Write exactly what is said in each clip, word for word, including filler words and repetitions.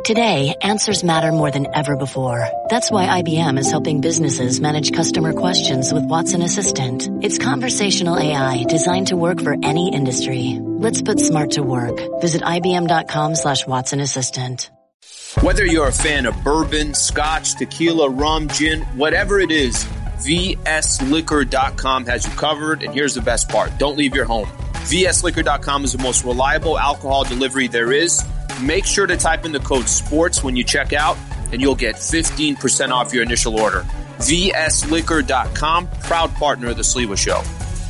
Today, answers matter more than ever before. That's why I B M is helping businesses manage customer questions with Watson Assistant. It's conversational A I designed to work for any industry. Let's put smart to work. Visit ibm.com slash Watson Assistant. Whether you're a fan of bourbon, scotch, tequila, rum, gin, whatever it is, V S liquor dot com has you covered. And here's the best part. Don't leave your home. V S liquor dot com is the most reliable alcohol delivery there is. Make sure to type in the code SPORTS when you check out, and you'll get fifteen percent off your initial order. V S liquor dot com, proud partner of the Sliwa Show.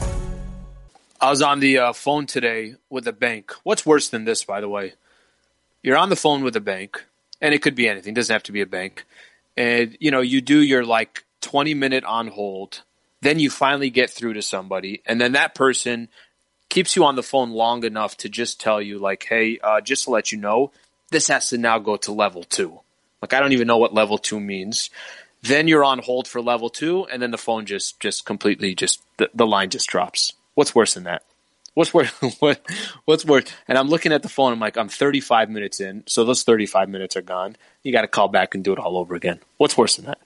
I was on the uh, phone today with a bank. What's worse than this, by the way? You're on the phone with a bank, and it could be anything. It doesn't have to be a bank. And, you know, you do your, like, twenty-minute on hold. Then you finally get through to somebody, and then that person keeps you on the phone long enough to just tell you, like, hey, uh, just to let you know, this has to now go to level two. Like, I don't even know what level two means. Then you're on hold for level two, and then the phone just just completely just the, the line just drops. What's worse than that? What's worse? What, what's worse? And I'm looking at the phone. I'm like, I'm thirty-five minutes in, so those thirty-five minutes are gone. You got to call back and do it all over again. What's worse than that?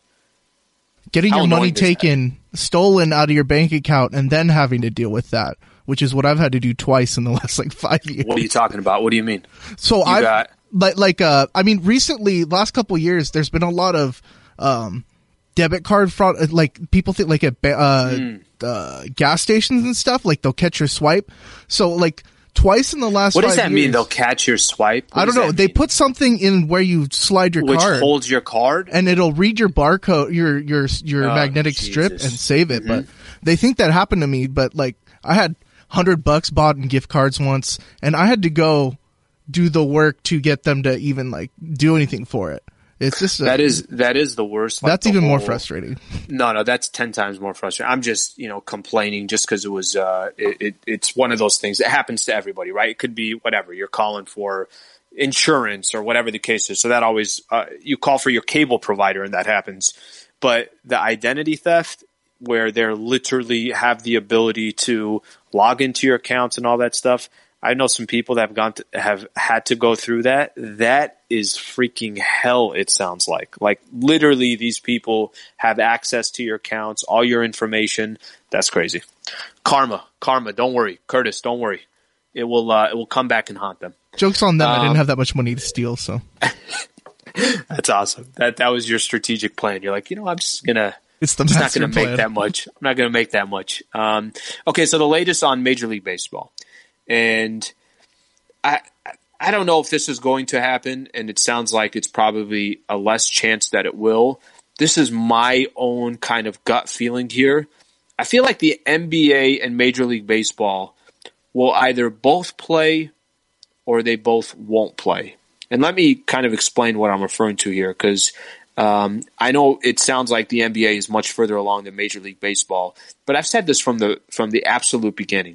Getting your money taken, stolen out of your bank account, and then having to deal with that, which is what I've had to do twice in the last like five years. What are you talking about? What do you mean? So I got like like uh I mean recently, last couple of years, there's been a lot of um debit card fraud. Like people think like at uh, mm. uh gas stations and stuff, like they'll catch your swipe. So like twice in the last. What does five that years, mean? They'll catch your swipe? What I don't know. They mean? put something in where you slide your Which card, which holds your card, and it'll read your barcode, your your your oh, magnetic Jesus. strip, and save it. Mm-hmm. But they think that happened to me. But like I had hundred bucks bought in gift cards once, and I had to go do the work to get them to even like do anything for it. It's just a, that is that is the worst. Like that's the even whole, more frustrating. No, no, that's ten times more frustrating. I'm just you know complaining just because it was uh, it, it, it's one of those things that happens to everybody, right? It could be whatever you're calling for, insurance or whatever the case is. So that always uh, you call for your cable provider and that happens. But the identity theft, where they're literally have the ability to log into your accounts and all that stuff. I know some people that have gone to, have had to go through that. That is freaking hell. It sounds like, like literally these people have access to your accounts, all your information. That's crazy. Karma, karma. Don't worry, Curtis. Don't worry. It will, uh, it will come back and haunt them. Joke's on them. Um, I didn't have that much money to steal, so. That's awesome. That, that was your strategic plan. You're like, you know, I'm just gonna, it's the I'm not going to plan. make that much. I'm not going to make that much. Um, okay. So the latest on Major League Baseball. And I I don't know if this is going to happen, and it sounds like it's probably a less chance that it will. This is my own kind of gut feeling here. I feel like the N B A and Major League Baseball will either both play or they both won't play. And let me kind of explain what I'm referring to here, because um, I know it sounds like the N B A is much further along than Major League Baseball, but I've said this from the from the absolute beginning.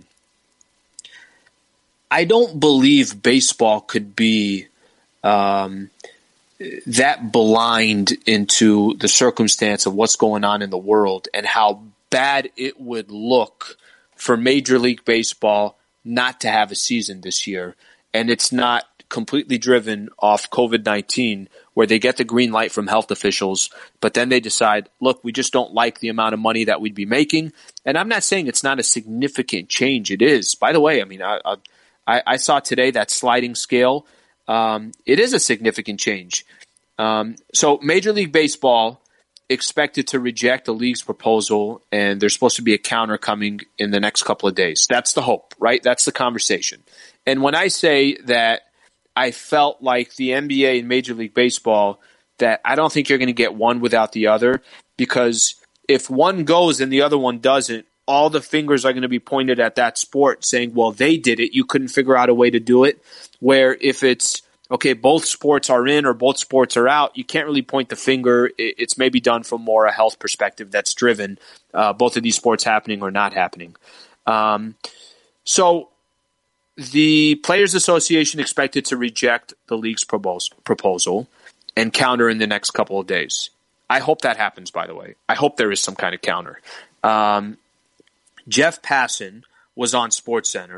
I don't believe baseball could be um, that blind into the circumstance of what's going on in the world and how bad it would look for Major League Baseball not to have a season this year. And it's not completely driven off COVID nineteen, where they get the green light from health officials, but then they decide, look, we just don't like the amount of money that we'd be making. And I'm not saying it's not a significant change. It is. By the way, I mean, I, I I, I saw today that sliding scale. Um, it is a significant change. Um, so Major League Baseball expected to reject the league's proposal, and there's supposed to be a counter coming in the next couple of days. That's the hope, right? That's the conversation. And when I say that I felt like the N B A and Major League Baseball, that I don't think you're going to get one without the other, because if one goes and the other one doesn't, all the fingers are going to be pointed at that sport saying, well, they did it. You couldn't figure out a way to do it. Where if it's, okay, both sports are in or both sports are out, you can't really point the finger. It's maybe done from more a health perspective that's driven uh, both of these sports happening or not happening. Um, so the Players Association expected to reject the league's propos- proposal and counter in the next couple of days. I hope that happens, by the way. I hope there is some kind of counter. Um, Jeff Passan was on SportsCenter,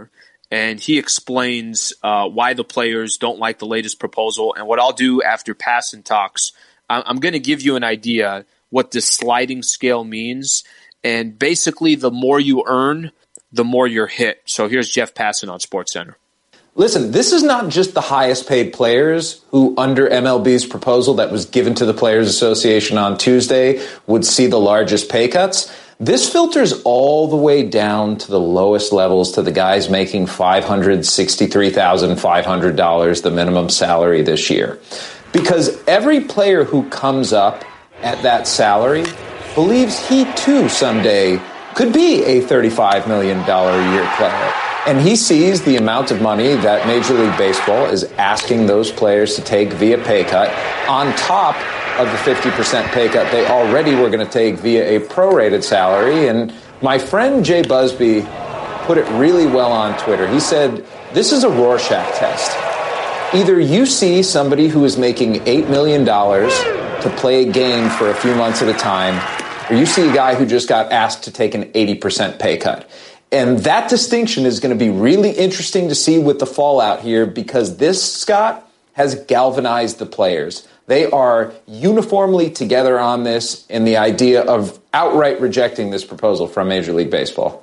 and he explains uh, why the players don't like the latest proposal. And what I'll do after Passan talks, I'm going to give you an idea what this sliding scale means. And basically, the more you earn, the more you're hit. So here's Jeff Passan on SportsCenter. Listen, this is not just the highest paid players who, under M L B's proposal that was given to the Players Association on Tuesday, would see the largest pay cuts. This filters all the way down to the lowest levels, to the guys making five hundred sixty-three thousand five hundred dollars, the minimum salary this year. Because every player who comes up at that salary believes he too someday could be a thirty-five million dollars a year player. And he sees the amount of money that Major League Baseball is asking those players to take via pay cut on top of the fifty percent pay cut they already were going to take via a prorated salary. And my friend Jay Busby put it really well on Twitter. He said, this is a Rorschach test. Either you see somebody who is making eight million dollars to play a game for a few months at a time, or you see a guy who just got asked to take an eighty percent pay cut. And that distinction is going to be really interesting to see with the fallout here, because this, Scott, has galvanized the players. They are uniformly together on this in the idea of outright rejecting this proposal from Major League Baseball.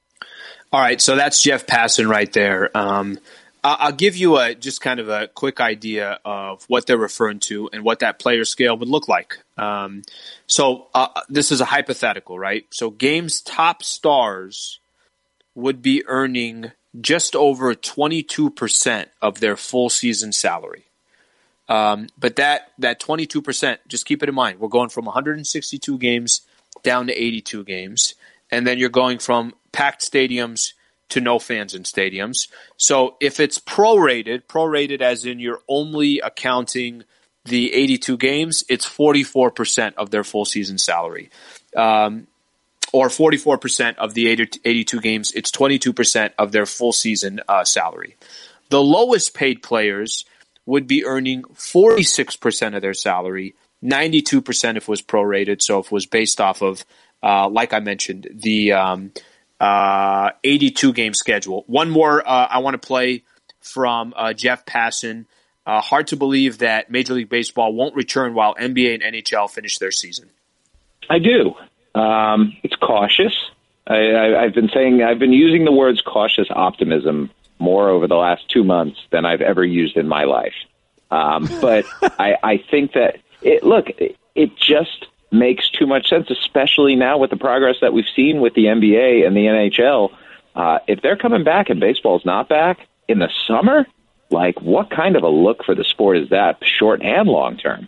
All right, so that's Jeff Passan right there. Um, I'll give you a just kind of a quick idea of what they're referring to and what that player scale would look like. Um, so uh, this is a hypothetical, right? So Game's top stars would be earning just over twenty-two percent of their full season salary. Um, but that that twenty-two percent, just keep it in mind, we're going from one hundred sixty-two games down to eighty-two games. And then you're going from packed stadiums to no fans in stadiums. So if it's prorated, prorated as in you're only accounting the eighty-two games, it's forty-four percent of their full season salary. Um, or forty-four percent of the eighty-two games, it's twenty-two percent of their full season uh, salary. The lowest paid players would be earning forty-six percent of their salary, ninety-two percent if it was prorated, so if it was based off of, uh, like I mentioned, the um, uh, eighty-two game schedule. One more uh, I want to play from uh, Jeff Passan. Uh, hard to believe that Major League Baseball won't return while N B A and N H L finish their season. I do. Um, it's cautious. I, I, I've been saying, I've been using the words cautious optimism more over the last two months than I've ever used in my life. Um, but I, I think that, it, look, it, it just makes too much sense, especially now with the progress that we've seen with the N B A and the N H L. Uh, if they're coming back and baseball's not back in the summer, like what kind of a look for the sport is that, short and long term?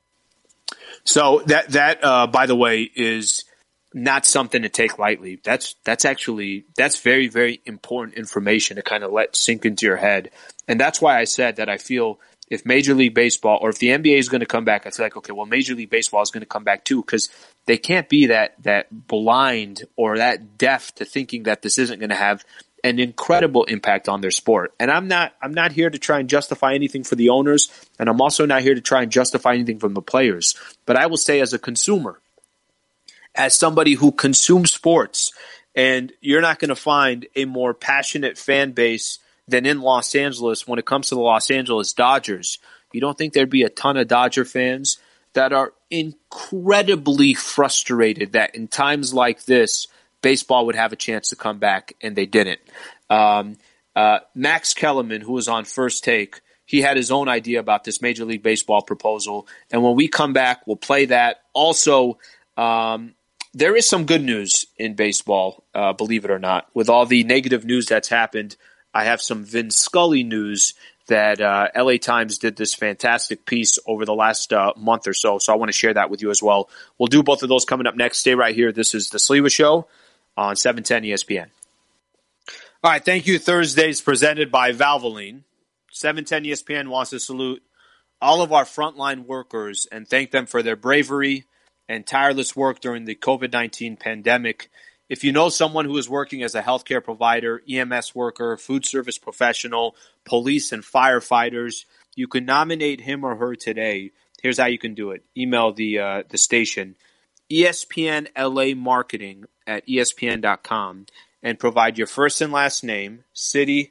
So that, that uh, by the way, is not something to take lightly. That's that's actually that's very, very important information to kind of let sink into your head. And that's why I said that I feel if Major League Baseball or if the N B A is going to come back, I feel like, okay, well, Major League Baseball is going to come back too, because they can't be that that blind or that deaf to thinking that this isn't going to have an incredible impact on their sport. And I'm not I'm not here to try and justify anything for the owners, and I'm also not here to try and justify anything from the players. But I will say, as a consumer, as somebody who consumes sports, and you're not going to find a more passionate fan base than in Los Angeles when it comes to the Los Angeles Dodgers. You don't think there'd be a ton of Dodger fans that are incredibly frustrated that in times like this, baseball would have a chance to come back, and they didn't. Um, uh, Max Kellerman, who was on First Take, he had his own idea about this Major League Baseball proposal. And when we come back, we'll play that. Also, um, there is some good news in baseball, uh, believe it or not. With all the negative news that's happened, I have some Vin Scully news that uh, L A Times did this fantastic piece over the last uh, month or so. So I want to share that with you as well. We'll do both of those coming up next. Stay right here. This is The Sliwa Show on seven ten E S P N. All right, thank you. Thursdays presented by Valvoline. seven ten E S P N wants to salute all of our frontline workers and thank them for their bravery and tireless work during the COVID nineteen pandemic. If you know someone who is working as a healthcare provider, E M S worker, food service professional, police, and firefighters, you can nominate him or her today. Here's how you can do it. Email the uh, the station, E S P N L A Marketing at E S P N dot com, and provide your first and last name, city,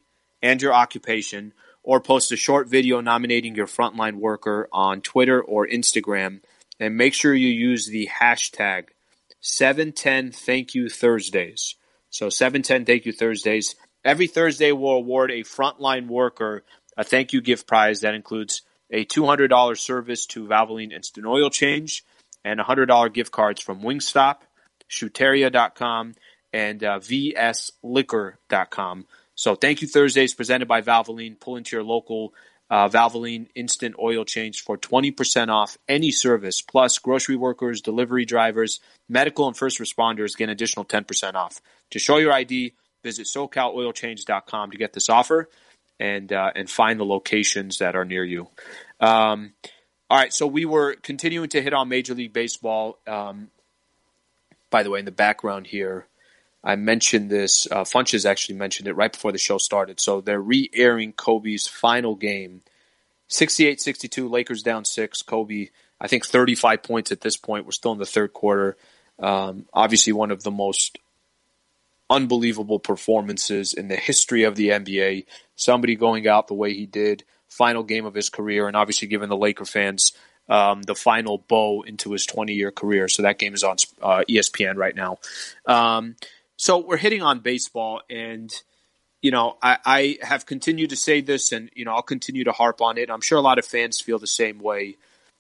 and your occupation, or post a short video nominating your frontline worker on Twitter or Instagram, and make sure you use the hashtag seven ten Thank You Thursdays. So seven ten Thank You Thursdays. Every Thursday we'll award a frontline worker a thank you gift prize that includes a two hundred dollars service to Valvoline Instant Oil Change and one hundred dollars gift cards from Wingstop, Shuteria dot com, and uh, V S Liquor dot com. So Thank You Thursdays presented by Valvoline. Pull into your local uh, Valvoline Instant Oil Change for twenty percent off any service. Plus, grocery workers, delivery drivers, medical and first responders get an additional ten percent off. To show your I D, visit SoCal Oil Change dot com to get this offer and uh, and find the locations that are near you. Um, all right, so we were continuing to hit on Major League Baseball. Um, by the way, in the background here, I mentioned this. Uh, Funches actually mentioned it right before the show started. So they're re-airing Kobe's final game. sixty-eight sixty-two, Lakers down six. Kobe, I think thirty-five points at this point. We're still in the third quarter. Um, obviously one of the most unbelievable performances in the history of the N B A. Somebody going out the way he did. Final game of his career, and obviously giving the Laker fans um, the final bow into his twenty-year career. So that game is on uh, E S P N right now. Um, So we're hitting on baseball, and, you know, I, I have continued to say this, and, you know, I'll continue to harp on it. I'm sure a lot of fans feel the same way.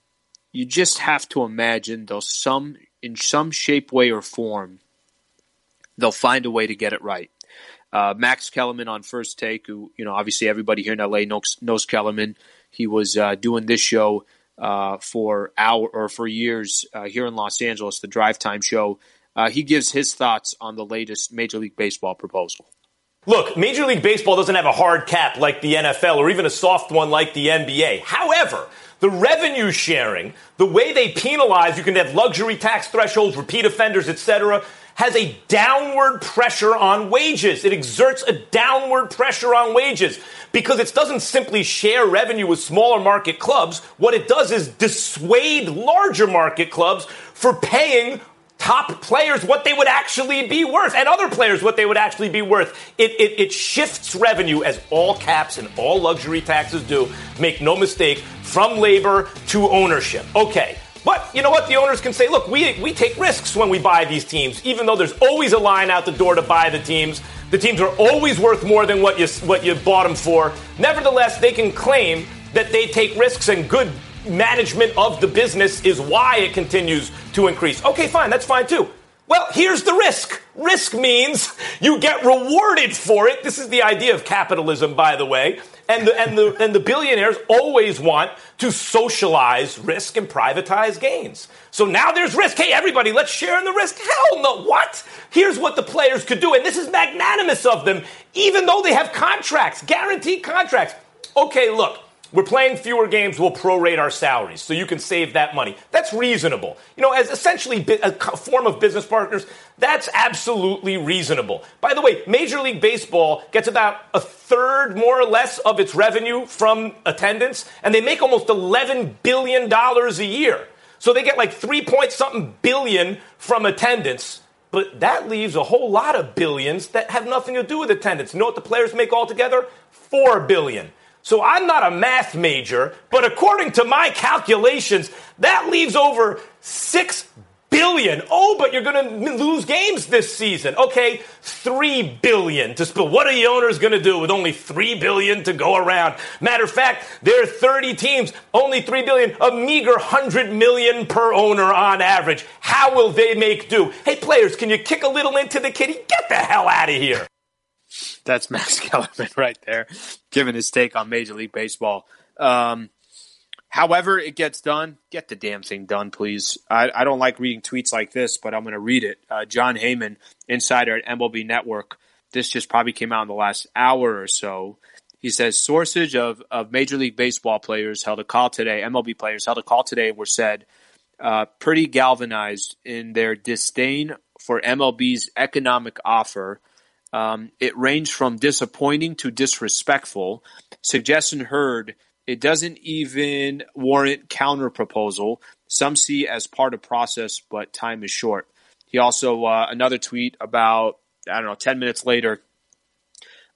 You just have to imagine they'll some, in some shape, way, or form, they'll find a way to get it right. Uh, Max Kellerman on First Take, who, you know, obviously everybody here in L A knows, knows Kellerman. He was uh, doing this show uh, for hour or for years uh, here in Los Angeles, the Drive Time show. Uh, he gives his thoughts on the latest Major League Baseball proposal. Look, Major League Baseball doesn't have a hard cap like the N F L or even a soft one like the N B A. However, the revenue sharing, the way they penalize, you can have luxury tax thresholds, repeat offenders, et cetera, has a downward pressure on wages. It exerts a downward pressure on wages because it doesn't simply share revenue with smaller market clubs. What it does is dissuade larger market clubs for paying top players what they would actually be worth, and other players what they would actually be worth. It, it, it shifts revenue, as all caps and all luxury taxes do. Make no mistake, from labor to ownership. Okay, but you know what? The owners can say, look, we we take risks when we buy these teams, even though there's always a line out the door to buy the teams. The teams are always worth more than what you what you bought them for. Nevertheless, they can claim that they take risks, and good management of the business is why it continues to increase. Okay, fine. That's fine, too. Well, here's the risk. Risk means you get rewarded for it. This is the idea of capitalism, by the way. And the, and the, and the billionaires always want to socialize risk and privatize gains. So now there's risk. Hey, everybody, let's share in the risk. Hell no. What? Here's what the players could do. And this is magnanimous of them, even though they have contracts, guaranteed contracts. Okay, look. We're playing fewer games, we'll prorate our salaries so you can save that money. That's reasonable. You know, as essentially a form of business partners, that's absolutely reasonable. By the way, Major League Baseball gets about a third, more or less, of its revenue from attendance, and they make almost eleven billion dollars a year. So they get like three point something billion from attendance. But that leaves a whole lot of billions that have nothing to do with attendance. You know what the players make altogether? Four billion dollars. So I'm not a math major, but according to my calculations, that leaves over six billion dollars. Oh, but you're going to lose games this season. Okay, three billion dollars to spill. What are the owners going to do with only three billion dollars to go around? Matter of fact, there are thirty teams, only three billion dollars, a meager one hundred million dollars per owner on average. How will they make do? Hey, players, can you kick a little into the kitty? Get the hell out of here. That's Max Kellerman right there, giving his take on Major League Baseball. Um, however it gets done, get the damn thing done, please. I, I don't like reading tweets like this, but I'm going to read it. Uh, John Heyman, insider at M L B Network. This just probably came out in the last hour or so. He says, sources of, of Major League Baseball players held a call today, M L B players held a call today and were said uh, pretty galvanized in their disdain for M L B's economic offer. Um, it ranged from disappointing to disrespectful. Suggestion heard, it doesn't even warrant counter-proposal. Some see as part of process, but time is short. He also, uh, another tweet about, I don't know, ten minutes later,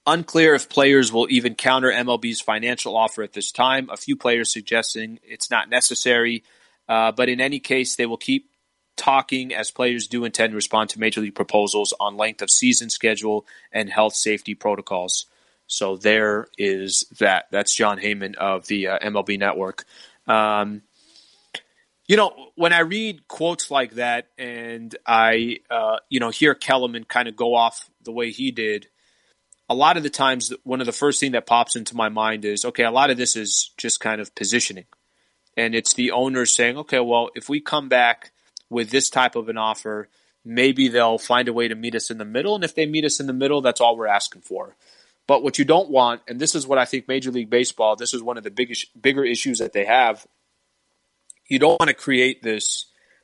Unclear if players will even counter M L B's financial offer at this time. A few players suggesting it's not necessary. Uh, but in any case, they will keep talking as players do intend to respond to Major League proposals on length of season schedule and health safety protocols. So there is that. That's Jon Heyman of the uh, M L B Network. Um, you know, when I read quotes like that and I, uh, you know, hear Kellerman kind of go off the way he did, a lot of the times, one of the first thing that pops into my mind is, okay, a lot of this is just kind of positioning. And it's the owners saying, okay, well, if we come back with this type of an offer, maybe they'll find a way to meet us in the middle. And if they meet us in the middle, that's all we're asking for. But what you don't want, and this is what I think Major League Baseball, this is one of the biggest, bigger issues that they have, you don't want to create this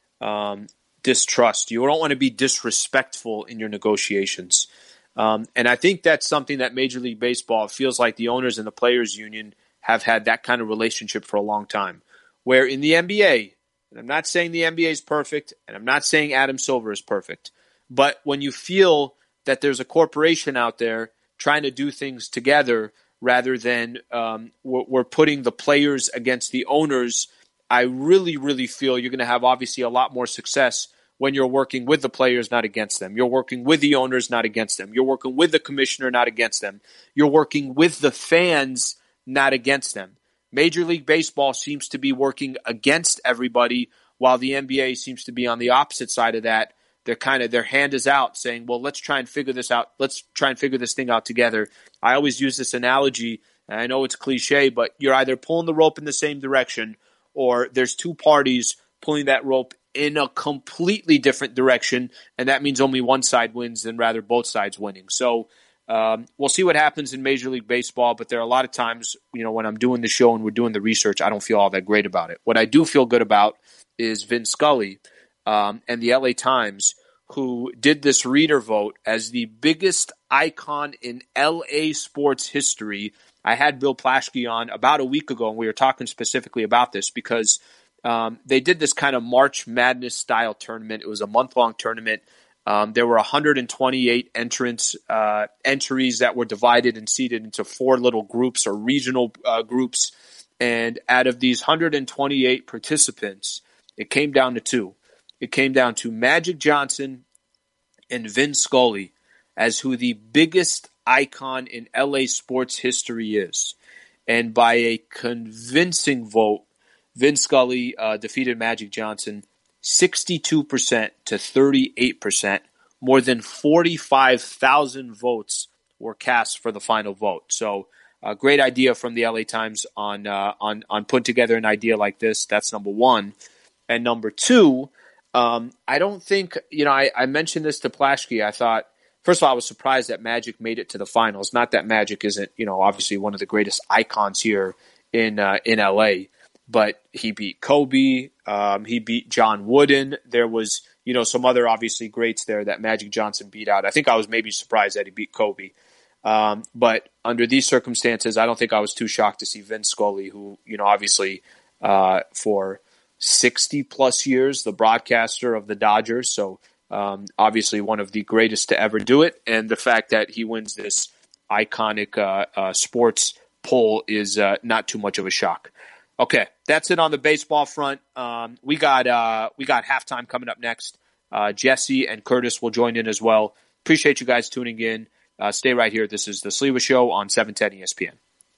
um, distrust. You don't want to be disrespectful in your negotiations. Um, and I think that's something that Major League Baseball feels like the owners and the players union have had that kind of relationship for a long time. Where in the N B A, and I'm not saying the N B A is perfect, and I'm not saying Adam Silver is perfect, but when you feel that there's a corporation out there trying to do things together rather than um, we're, we're putting the players against the owners, I really, really feel you're going to have obviously a lot more success when you're working with the players, not against them. You're working with the owners, not against them. You're working with the commissioner, not against them. You're working with the fans, not against them. Major League Baseball seems to be working against everybody, while the N B A seems to be on the opposite side of that. They're kind of, their hand is out saying, well, let's try and figure this out. Let's try and figure this thing out together. I always use this analogy, and I know it's cliche, but you're either pulling the rope in the same direction or there's two parties pulling that rope in a completely different direction, and that means only one side wins than rather both sides winning. So um, we'll see what happens in Major League Baseball, but there are a lot of times, you know, when I'm doing the show and we're doing the research, I don't feel all that great about it. What I do feel good about is Vin Scully um, and the L A Times, who did this reader vote as the biggest icon in L A sports history. I had Bill Plaschke on about a week ago, and we were talking specifically about this because Um, they did this kind of March Madness style tournament. It was a month-long tournament. Um, there were one hundred twenty-eight entrants, uh, entries that were divided and seated into four little groups or regional uh, groups. And out of these one hundred twenty-eight participants, it came down to two. It came down to Magic Johnson and Vin Scully as who the biggest icon in L A sports history is. And by a convincing vote, Vin Scully uh, defeated Magic Johnson sixty-two percent to thirty-eight percent. More than forty-five thousand votes were cast for the final vote. So a great idea from the L A Times on, uh, on, on putting together an idea like this. That's number one. And number two, um, I don't think, you know, I, I mentioned this to Plaschke. I thought, first of all, I was surprised that Magic made it to the finals. Not that Magic isn't, you know, obviously one of the greatest icons here in uh, in L A, but he beat Kobe. Um, he beat John Wooden. There was, you know, some other obviously greats there that Magic Johnson beat out. I think I was maybe surprised that he beat Kobe. Um, but under these circumstances, I don't think I was too shocked to see Vin Scully, who, you know, obviously uh, for sixty plus years, the broadcaster of the Dodgers. So um, obviously one of the greatest to ever do it. And the fact that he wins this iconic uh, uh, sports poll is uh, not too much of a shock. Okay, that's it on the baseball front. Um, we got uh, we got halftime coming up next. Uh, Jesse and Curtis will join in as well. Appreciate you guys tuning in. Uh, stay right here. This is the Sliwa Show on seven ten E S P N.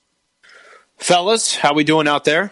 Fellas, how we doing out there?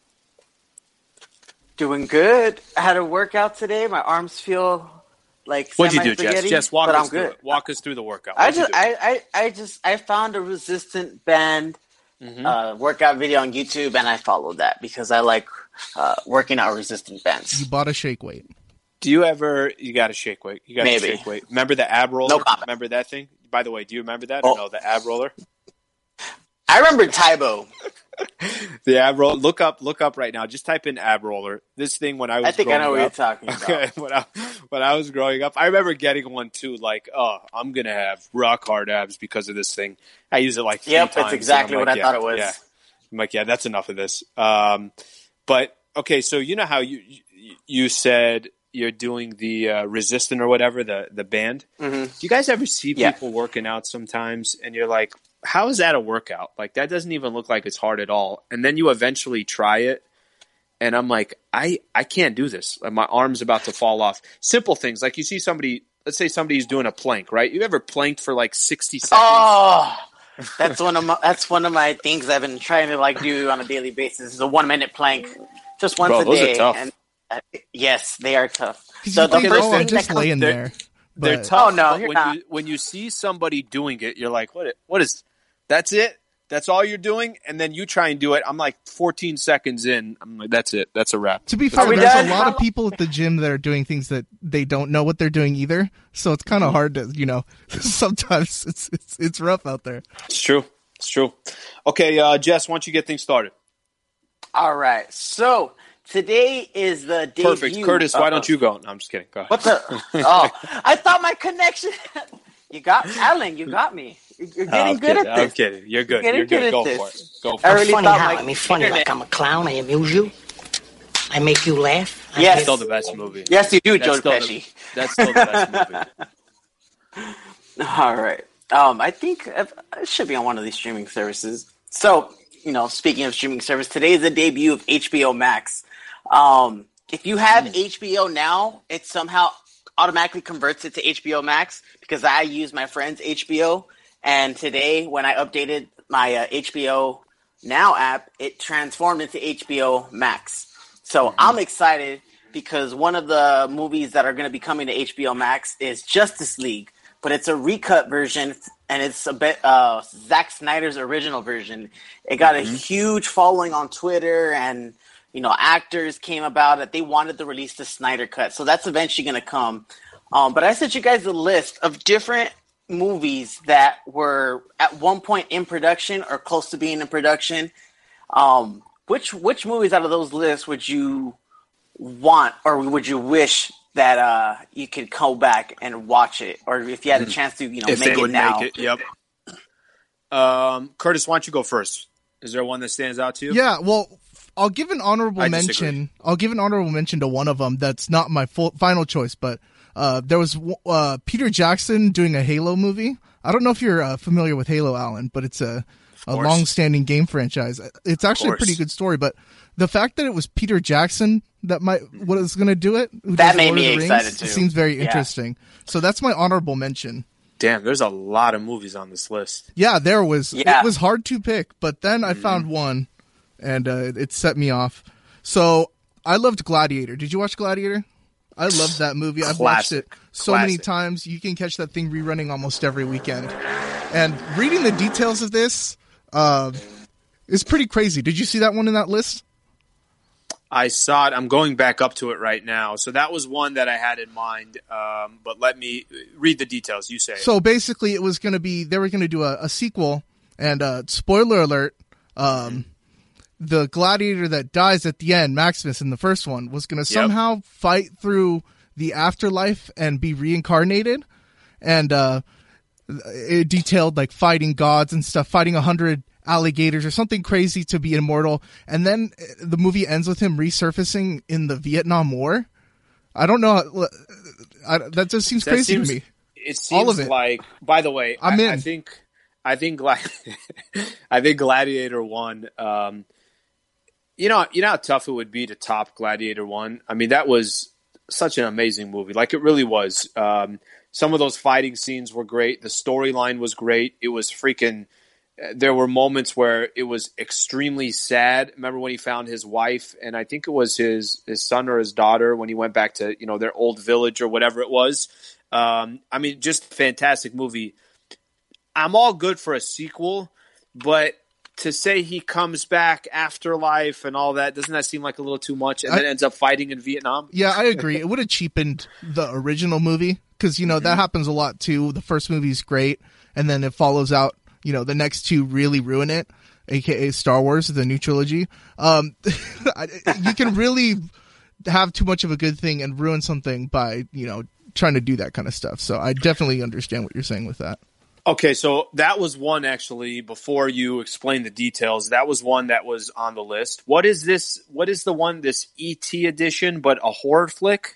Doing good. I had a workout today. My arms feel like What'd you do, Jess? Jess, walk but us I'm through good. it. Walk us through the workout. I What'd just, you do? I, I, I just, I found a resistant band Mhm. uh, workout video on YouTube, and I followed that because I like uh, working out resistant bands. You bought a shake weight. Do you ever? You got a shake weight. You got Maybe. a shake weight. Remember the ab roller? No comment. Remember that thing? By the way, do you remember that Oh. or no? The ab roller. I remember Tybo. The ab roller. Look up. Look up right now. Just type in ab roller. This thing when I was. I think I know growing what up, you're talking about. Okay, when I when I was growing up, I remember getting one too. Like, oh, I'm gonna have rock hard abs because of this thing. I use it like three Yep, times, that's and exactly I'm what like, I yeah, thought it was. Yeah. I'm like, yeah, that's enough of this. Um, but okay, so you know how you you, you said you're doing the uh, resistant or whatever, the the band. Mm-hmm. Do you guys ever see Yeah. people working out sometimes, and you're like, how is that a workout? Like, that doesn't even look like it's hard at all. And then you eventually try it, and I'm like, I, I can't do this. Like, my arm's about to fall off. Simple things. Like, you see somebody, let's say somebody's doing a plank, right? You ever planked for like sixty seconds? Oh, that's one of my that's one of my things I've been trying to like do on a daily basis. Is a one minute plank, just once Bro, a those are day. tough. And uh, yes, they are tough. So So you the think, first oh, I'm thing just that comes- laying they're- there. They're But- tough. Oh, no, but you're when not. you when you see somebody doing it, you're like, what? What is? That's it? That's all you're doing? And then you try and do it. I'm like fourteen seconds in. I'm like, that's it. That's a wrap. To be fair, we there's done? a lot of people at the gym that are doing things that they don't know what they're doing either. So it's kind of hard to, you know, sometimes it's it's it's rough out there. It's true. It's true. Okay, uh, Jess, why don't you get things started? All right. So today is the debut. Perfect. Curtis, why of- don't you go? No, I'm just kidding. Go ahead. What the? Oh, I thought my connection. You got Alan. You got me. You're you're Oh, getting I'm good kidding. at this. I'm kidding. You're good. You're You're getting good. good Go at for this. it. Go for I it. really Funny thought how? my I mean, funny internet- like I'm a clown. I amuse you. I make you laugh. I Yes. make- Still the best movie. Yes, you do, That's Joe still the- Pesci. That's still the best movie. All right. Um, I think it should be on one of these streaming services. So, you know, speaking of streaming service, today is the debut of H B O Max. Um, if you have H B O now, it somehow automatically converts it to H B O Max because I use my friend's H B O. And today, when I updated my uh, H B O Now app, it transformed into H B O Max. So I'm excited because one of the movies that are going to be coming to H B O Max is Justice League, but it's a recut version, and it's a bit uh, Zack Snyder's original version. It got Mm-hmm. a huge following on Twitter, and you know, actors came about it. They wanted to release the Snyder cut, so that's eventually going to come. Um, but I sent you guys a list of different movies that were at one point in production or close to being in production. Um, which which movies out of those lists would you want, or would you wish that uh, you could go back and watch it, or if you had a chance to, you know, If make they it would now? make it, yep. Um, Curtis, why don't you go first? Is there one that stands out to you? Yeah, well, I'll give an honorable I disagree. mention. I'll give an honorable mention to one of them that's not my full, final choice, but uh, there was uh, Peter Jackson doing a Halo movie. I don't know if you're uh, familiar with Halo, Alan, but it's a, a course. long-standing game franchise. It's actually a course. pretty good story, but the fact that it was Peter Jackson that might what is going to do it, who That does made Lord me of the excited, Rings, too. seems very Yeah. interesting. So that's my honorable mention. Damn, there's a lot of movies on this list. Yeah, there was. Yeah. It was hard to pick, but then I found one, and uh, it set me off. So I loved Gladiator. Did you watch Gladiator? I loved that movie. I've watched it Classic. so many Classic. times. You can catch that thing rerunning almost every weekend. And reading the details of this uh, is pretty crazy. Did you see that one in that list? I saw it. I'm going back up to it right now. So that was one that I had in mind. Um, but let me read the details. You say it. So basically, it was going to be they were going to do a, a sequel, and uh, spoiler alert: um, the gladiator that dies at the end, Maximus in the first one, was going to Yep. somehow fight through the afterlife and be reincarnated, and uh, it detailed like fighting gods and stuff, fighting a hundred alligators or something crazy to be immortal, and then uh, the movie ends with him resurfacing in the Vietnam War. I don't know. I, that just seems That crazy seems- to me. It seems All of it. like. By the way, I'm I, in. I think I think Gla- I think Gladiator One. Um, you know, you know how tough it would be to top Gladiator One. I mean, that was such an amazing movie. Like it really was. Um, some of those fighting scenes were great. The storyline was great. It was freaking. There were moments where it was extremely sad. Remember when he found his wife, and I think it was his his son or his daughter when he went back to you know their old village or whatever it was. Um, I mean, just a fantastic movie. I'm all good for a sequel, but to say he comes back afterlife and all that, doesn't that seem like a little too much? And I- then ends up fighting in Vietnam. Yeah, I agree. It would have cheapened the original movie because, you know, that happens a lot too. The first movie's great, and then it follows out, you know, the next two really ruin it, aka Star Wars, the new trilogy. Um, I- you can really have too much of a good thing and ruin something by, you know, trying to do that kind of stuff. So I definitely understand what you're saying with that. Okay, so that was one actually. Before you explain the details, that was one that was on the list. What is this? What is the one? This E T edition, but a horror flick?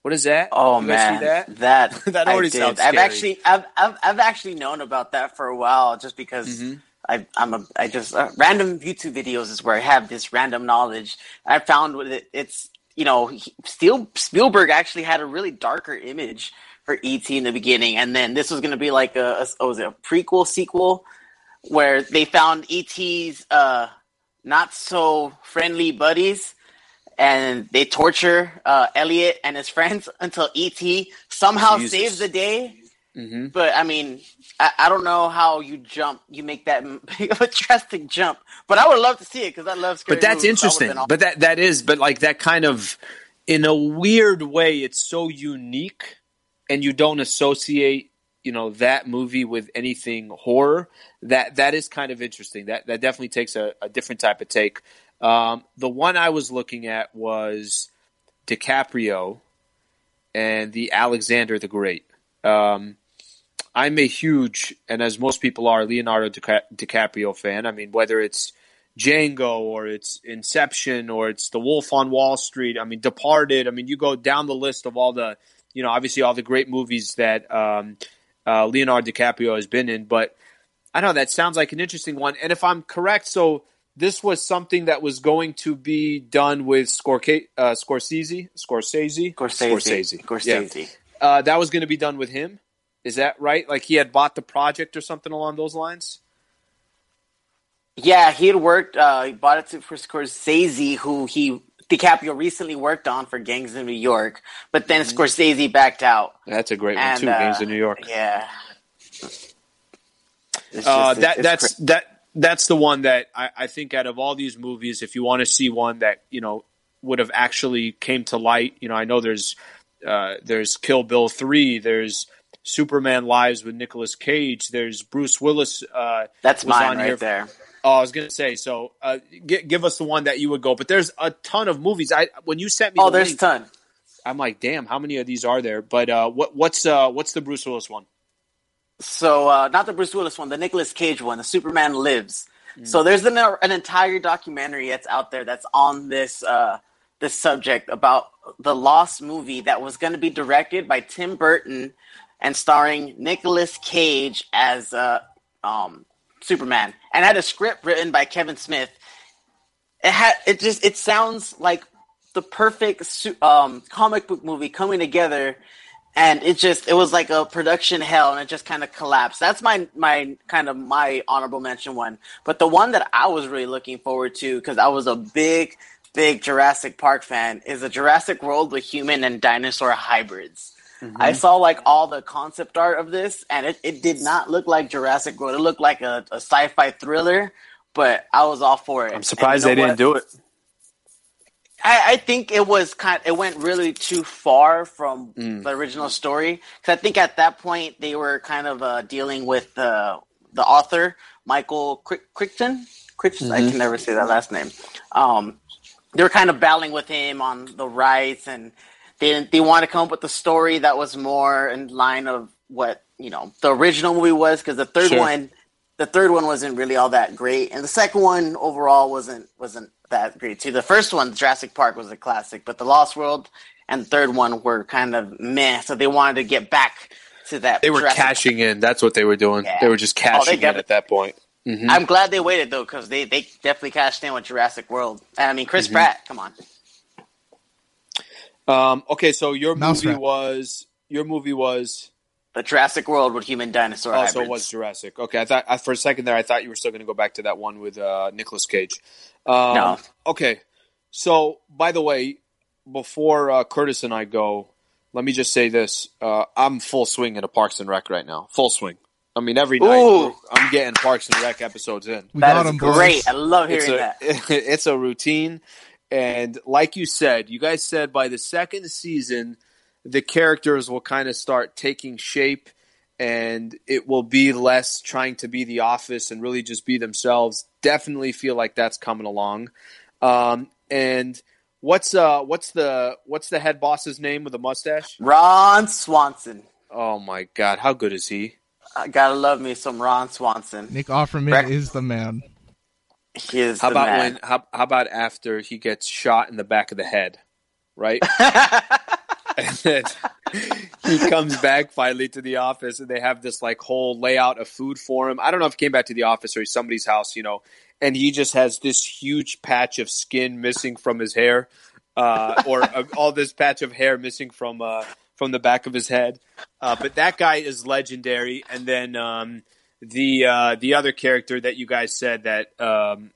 What is that? Oh you man, guys see that? that that already I did. sounds I've scary. actually, I've, I've, I've actually known about that for a while, just because Mm-hmm. I, I'm a, I just uh, random YouTube videos is where I have this random knowledge. I found with it, it's you know, he, Steel, Spielberg actually had a really darker image for E T in the beginning, and then this was going to be like a, a, what was it, a prequel sequel where they found E T's uh, not so friendly buddies. And they torture uh, Elliot and his friends until E T somehow Jesus. saves the day. Mm-hmm. But I mean, I, I don't know how you jump, you make that big of a drastic jump. But I would love to see it because I love scary But that's movies, so interesting. all- But that that is, but like that kind of, in a weird way, it's so unique, and you don't associate, you know, that movie with anything horror. That that is kind of interesting. That that definitely takes a, a different type of take. Um, the one I was looking at was DiCaprio and the Alexander the Great. Um, I'm a huge, and as most people are, Leonardo Dica- DiCaprio fan. I mean, whether it's Django or it's Inception or it's The Wolf on Wall Street, I mean, Departed. I mean, you go down the list of all the, you know, obviously all the great movies that um, uh, Leonardo DiCaprio has been in. But I don't know, that sounds like an interesting one. And if I'm correct, so this was something that was going to be done with Scorca- uh, Scorsese? Scorsese? Scorsese. Scorsese. Scorsese. Yeah. Uh, that was going to be done with him? Is that right? Like he had bought the project or something along those lines? Yeah, he had worked, uh, he bought it to, for Scorsese, who he, DiCaprio recently worked on for Gangs in New York, but then mm-hmm. Scorsese backed out. That's a great and, one too, uh, Gangs in New York. Yeah. It's just, uh, that, it's that's, cra- that, That's the one that I, I think out of all these movies, if you want to see one that, you know, would have actually came to light, you know, I know there's uh, there's Kill Bill three, there's Superman Lives with Nicolas Cage, there's Bruce Willis. Uh, That's was mine on right here. there. Oh, I was going to say, so uh, g- give us the one that you would go. But there's a ton of movies. I When you sent me Oh, the there's link, a ton. I'm like, damn, how many of these are there? But uh, what what's uh, what's the Bruce Willis one? So, uh, not the Bruce Willis one, the Nicolas Cage one, the Superman Lives. Mm. So there's an, an entire documentary that's out there that's on this uh, this subject about the Lost movie that was going to be directed by Tim Burton and starring Nicolas Cage as uh, um, Superman, and had a script written by Kevin Smith. It had it just it sounds like the perfect um, comic book movie coming together. And it just, it was like a production hell, and it just kind of collapsed. That's my, my kind of my honorable mention one. But the one that I was really looking forward to, because I was a big, big Jurassic Park fan, is a Jurassic World with human and dinosaur hybrids. Mm-hmm. I saw like all the concept art of this, and it, it did not look like Jurassic World. It looked like a, a sci-fi thriller, but I was all for it. I'm surprised you know they what? didn't do it. I, I think it was kind. Of, it went really too far from mm. the original story, because I think at that point they were kind of uh, dealing with uh, the author Michael Crichton. Crichton, mm-hmm. I can never say that last name. Um, they were kind of battling with him on the rights, and they they wanted to come up with a story that was more in line of what you know the original movie was, because the third sure. one, the third one wasn't really all that great, and the second one overall wasn't wasn't. that great too. The first one, Jurassic Park, was a classic, but the Lost World and the third one were kind of meh. So they wanted to get back to that. They were Jurassic cashing Park. in. That's what they were doing. Yeah. They were just cashing oh, in at that point. Mm-hmm. I'm glad they waited though, because they, they definitely cashed in with Jurassic World. And I mean, Chris mm-hmm. Pratt, come on. Um. Okay, so your Mouse movie rat. was your movie was the Jurassic World with human dinosaur. Oh, hybrids. so it was Jurassic. Okay, I thought I, for a second there, I thought you were still going to go back to that one with uh, Nicolas Cage. Um, no. Okay. So, by the way, before uh, Curtis and I go, let me just say this. Uh, I'm full swing into Parks and Rec right now. Full swing. I mean, every night Ooh. I'm getting Parks and Rec episodes in. We that got is them, great. boys. I love hearing it's a, that. It's a routine. And like you said, you guys said by the second season, the characters will kind of start taking shape, and it will be less trying to be The Office and really just be themselves. Definitely feel like that's coming along. Um, and what's uh what's the what's the head boss's name with the mustache? Ron Swanson. Oh my God, how good is he? I gotta love me some Ron Swanson. Nick Offerman Brett- is the man. He is how the about man. when how, how about after he gets shot in the back of the head, right? And then he comes back finally to the office, and they have this like whole layout of food for him. I don't know if he came back to the office or he's somebody's house, you know, and he just has this huge patch of skin missing from his hair, uh, or uh, all this patch of hair missing from uh, from the back of his head. Uh, but that guy is legendary. And then um, the uh, the other character that you guys said that um,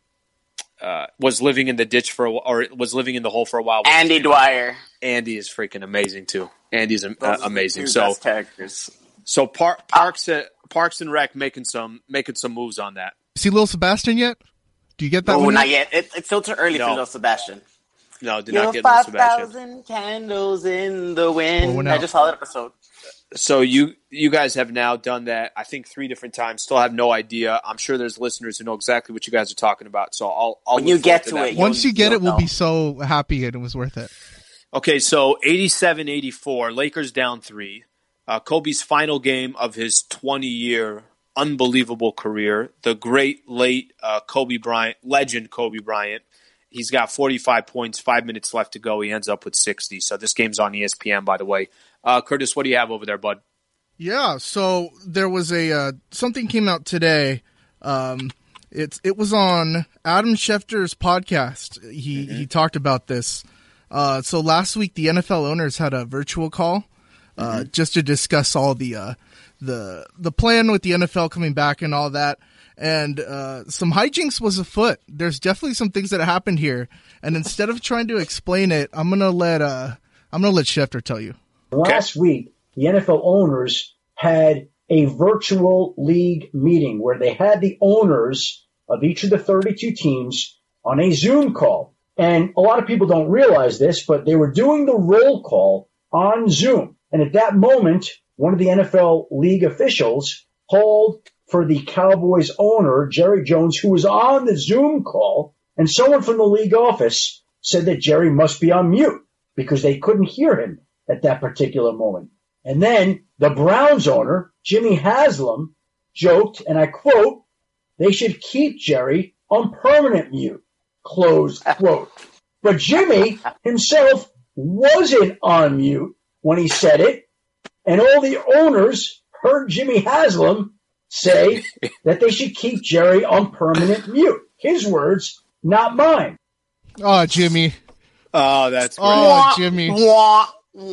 uh, was living in the ditch for a, or was living in the hole for a while. Andy Dwyer. Andy is freaking amazing too. Andy's uh, Those are the amazing. two So best characters. so Par- Parks uh, Parks and Rec making some making some moves on that. See Lil Sebastian yet? Do you get that Oh, one? not yet. It, it's still too early No. for Lil Sebastian. No, did You're not get Lil five Sebastian. thousand candles in the wind. Oh, we're I not- just saw that episode. So you you guys have now done that, I think, three different times. Still have no idea. I'm sure there's listeners who know exactly what you guys are talking about. So I'll I'll When look you get forward to that. it, Once you get You'll it, we'll know. be so happy and it was worth it. Okay, so eighty-seven eighty-four, Lakers down three. Uh, Kobe's final game of his twenty-year unbelievable career. The great late uh, Kobe Bryant, legend Kobe Bryant. He's got forty-five points, five minutes left to go. He ends up with sixty. So this game's on E S P N, by the way. Uh, Curtis, what do you have over there, bud? Yeah, so there was a uh, something came out today. Um, it's it was on Adam Schefter's podcast. He Mm-hmm. he talked about this. Uh, so last week the N F L owners had a virtual call uh, Mm-hmm. just to discuss all the uh, the the plan with the N F L coming back and all that. And uh, some hijinks was afoot. There's definitely some things that happened here. And instead of trying to explain it, I'm gonna let uh, I'm gonna let Schefter tell you. Last week, the N F L owners had a virtual league meeting where they had the owners of each of the thirty-two teams on a Zoom call. And a lot of people don't realize this, but they were doing the roll call on Zoom. And at that moment, one of the N F L league officials called for the Cowboys owner, Jerry Jones, who was on the Zoom call, and someone from the league office said that Jerry must be on mute because they couldn't hear him at that particular moment. And then the Browns owner, Jimmy Haslam, joked, and I quote, they should keep Jerry on permanent mute, close quote. But Jimmy himself wasn't on mute when he said it, and all the owners heard Jimmy Haslam say that they should keep Jerry on permanent mute. His words, not mine. Oh, Jimmy. Oh, that's great. Oh, Jimmy. Wah,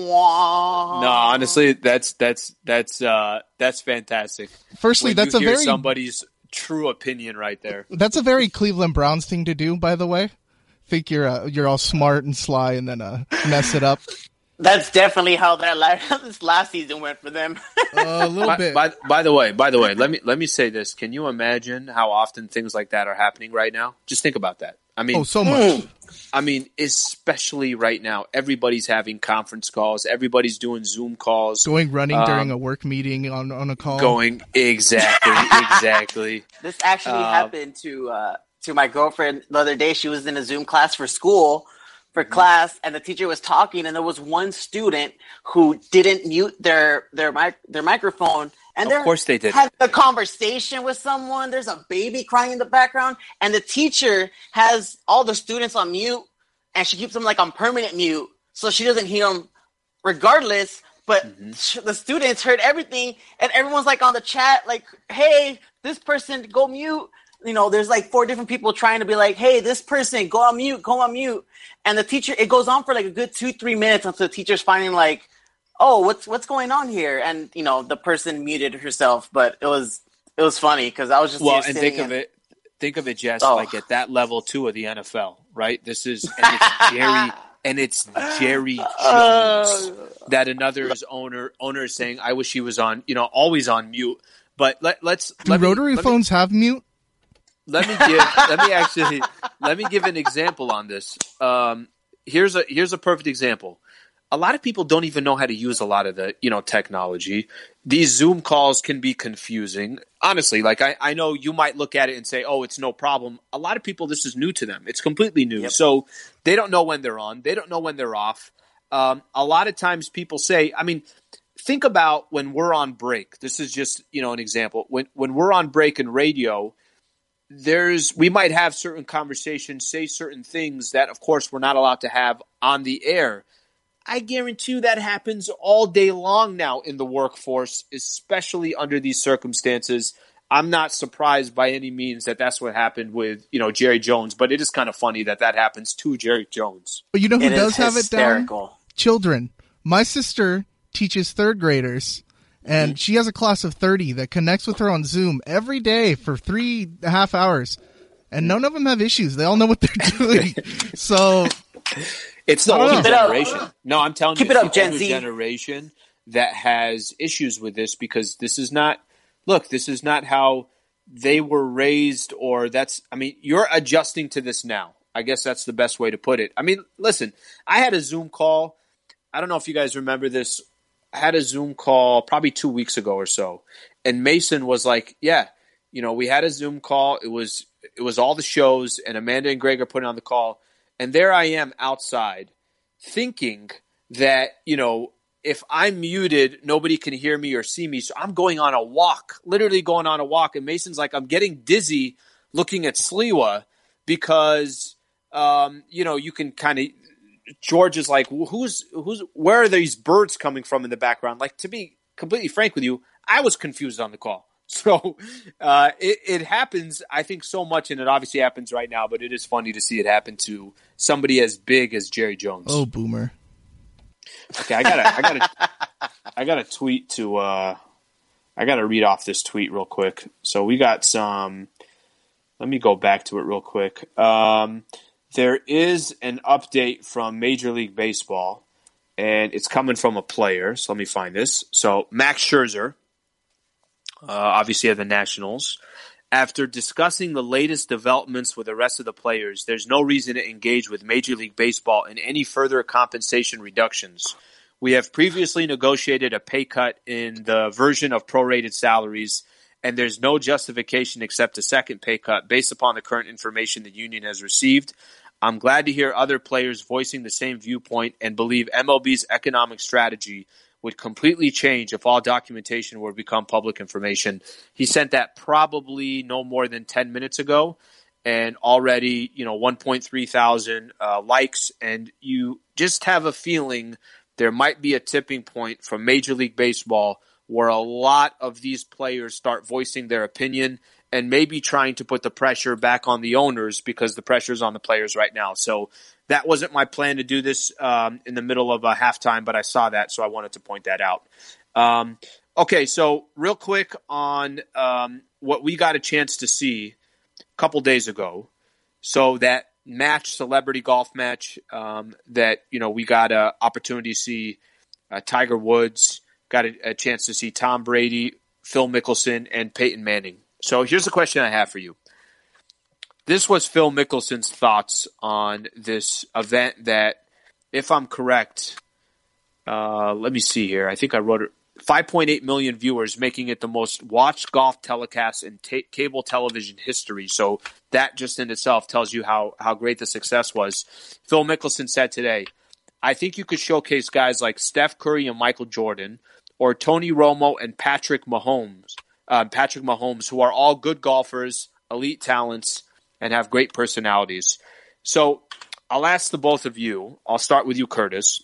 wah. No, honestly, that's that's that's uh, that's fantastic. Firstly, When that's you a hear very somebody's true opinion right there. that's a very Cleveland Browns thing to do, by the way. Think you're uh, you're all smart and sly and then uh, mess it up. That's definitely how that last, this last season went for them. Uh, a little By, bit. by, by the way, by the way, let me let me say this. Can you imagine how often things like that are happening right now? Just think about that. I mean, Oh, so much. I mean, especially right now, everybody's having conference calls. Everybody's doing Zoom calls. Going running Um, during a work meeting on, on a call. Going exactly, exactly. This actually Uh, happened to uh, to my girlfriend the other day. She was in a Zoom class for school, for class, and the teacher was talking, and there was one student who didn't mute their their mic their microphone, and Of they're course they did. having a conversation with someone. There's a baby crying in the background, and the teacher has all the students on mute, and she keeps them like on permanent mute, so she doesn't hear them regardless. But Mm-hmm. sh- the students heard everything, and everyone's like on the chat, like, "Hey, this person, go mute." You know, there's like four different people trying to be like, "Hey, this person, go on mute, go on mute." And the teacher, it goes on for like a good two, three minutes until the teacher's finding like, "Oh, what's what's going on here?" And you know, the person muted herself, but it was it was funny because I was just Well, here and sitting think of and- it, think of it, Jess, Oh. like at that level too of the N F L, right? This is and it's Jerry and it's Jerry Jones that another's owner owner is saying, "I wish he was on, you know, always on mute." But let, let's Do let me- rotary let me- phones have mute? let me give let me actually let me give an example on this. Um, here's a here's a perfect example. A lot of people don't even know how to use a lot of the you know technology. These Zoom calls can be confusing. Honestly, like I, I know you might look at it and say, "Oh, it's no problem." A lot of people, this is new to them. It's completely new, Yep. so they don't know when they're on. They don't know when they're off. Um, a lot of times, people say, I mean. Think about when we're on break. This is just, you know, an example. When when we're on break in radio, there's we might have certain conversations, say certain things that, of course, we're not allowed to have on the air. I guarantee you that happens all day long now in the workforce, especially under these circumstances. I'm not surprised by any means that that's what happened with, you know, Jerry Jones, but it is kind of funny that that happens to Jerry Jones. But you know who It does is have hysterical. it down? Children. My sister teaches third graders, and mm-hmm. she has a class of thirty that connects with her on Zoom every day for three and a half hours, and none of them have issues. They all know what they're doing. So it's the older generation. Up. No, I'm telling Keep you, it up, it's the Gen older Z. generation that has issues with this because this is not. Look, this is not how they were raised, or that's. I mean, you're adjusting to this now. I guess that's the best way to put it. I mean, listen, I had a Zoom call. I don't know if you guys remember this. I had a Zoom call probably two weeks ago or so, and Mason was like, "Yeah, you know, we had a Zoom call. It was it was all the shows, and Amanda and Greg are putting on the call, and there I am outside, thinking that you know." If I'm muted, nobody can hear me or see me. So I'm going on a walk, literally going on a walk. And Mason's like, I'm getting dizzy looking at Sliwa because, um, you know, you can kind of, George is like, who's, who's, where are these birds coming from in the background? Like, to be completely frank with you, I was confused on the call. So uh, it, it happens, I think, so much, and it obviously happens right now, but it is funny to see it happen to somebody as big as Jerry Jones. Oh, boomer. Okay, I gotta, I gotta, I gotta tweet to. Uh, I gotta read off this tweet real quick. So we got some. Let me go back to it real quick. Um, there is an update from Major League Baseball, and it's coming from a player. So let me find this. So Max Scherzer, uh, obviously of the Nationals. After discussing the latest developments with the rest of the players, there's no reason to engage with Major League Baseball in any further compensation reductions. We have previously negotiated a pay cut in the version of prorated salaries, and there's no justification except a second pay cut based upon the current information the union has received. I'm glad to hear other players voicing the same viewpoint and believe M L B's economic strategy would completely change if all documentation were to become public information. He sent that probably no more than ten minutes ago, and already, you know, one point three thousand uh, likes, and you just have a feeling there might be a tipping point from Major League Baseball where a lot of these players start voicing their opinion and maybe trying to put the pressure back on the owners because the pressure is on the players right now. So that wasn't my plan to do this um, in the middle of a halftime, but I saw that, so I wanted to point that out. Um, okay, so real quick on um, what we got a chance to see a couple days ago. So that match, celebrity golf match, um, that you know we got an opportunity to see uh, Tiger Woods, got a, a chance to see Tom Brady, Phil Mickelson, and Peyton Manning. So here's the question I have for you. This was Phil Mickelson's thoughts on this event that, if I'm correct, uh, let me see here. I think I wrote it. five point eight million viewers, making it the most watched golf telecast in ta- cable television history. So that just in itself tells you how, how great the success was. Phil Mickelson said today, I think you could showcase guys like Steph Curry and Michael Jordan, or Tony Romo and Patrick Mahomes, uh, Patrick Mahomes, who are all good golfers, elite talents, and have great personalities. So I'll ask the both of you. I'll start with you, Curtis.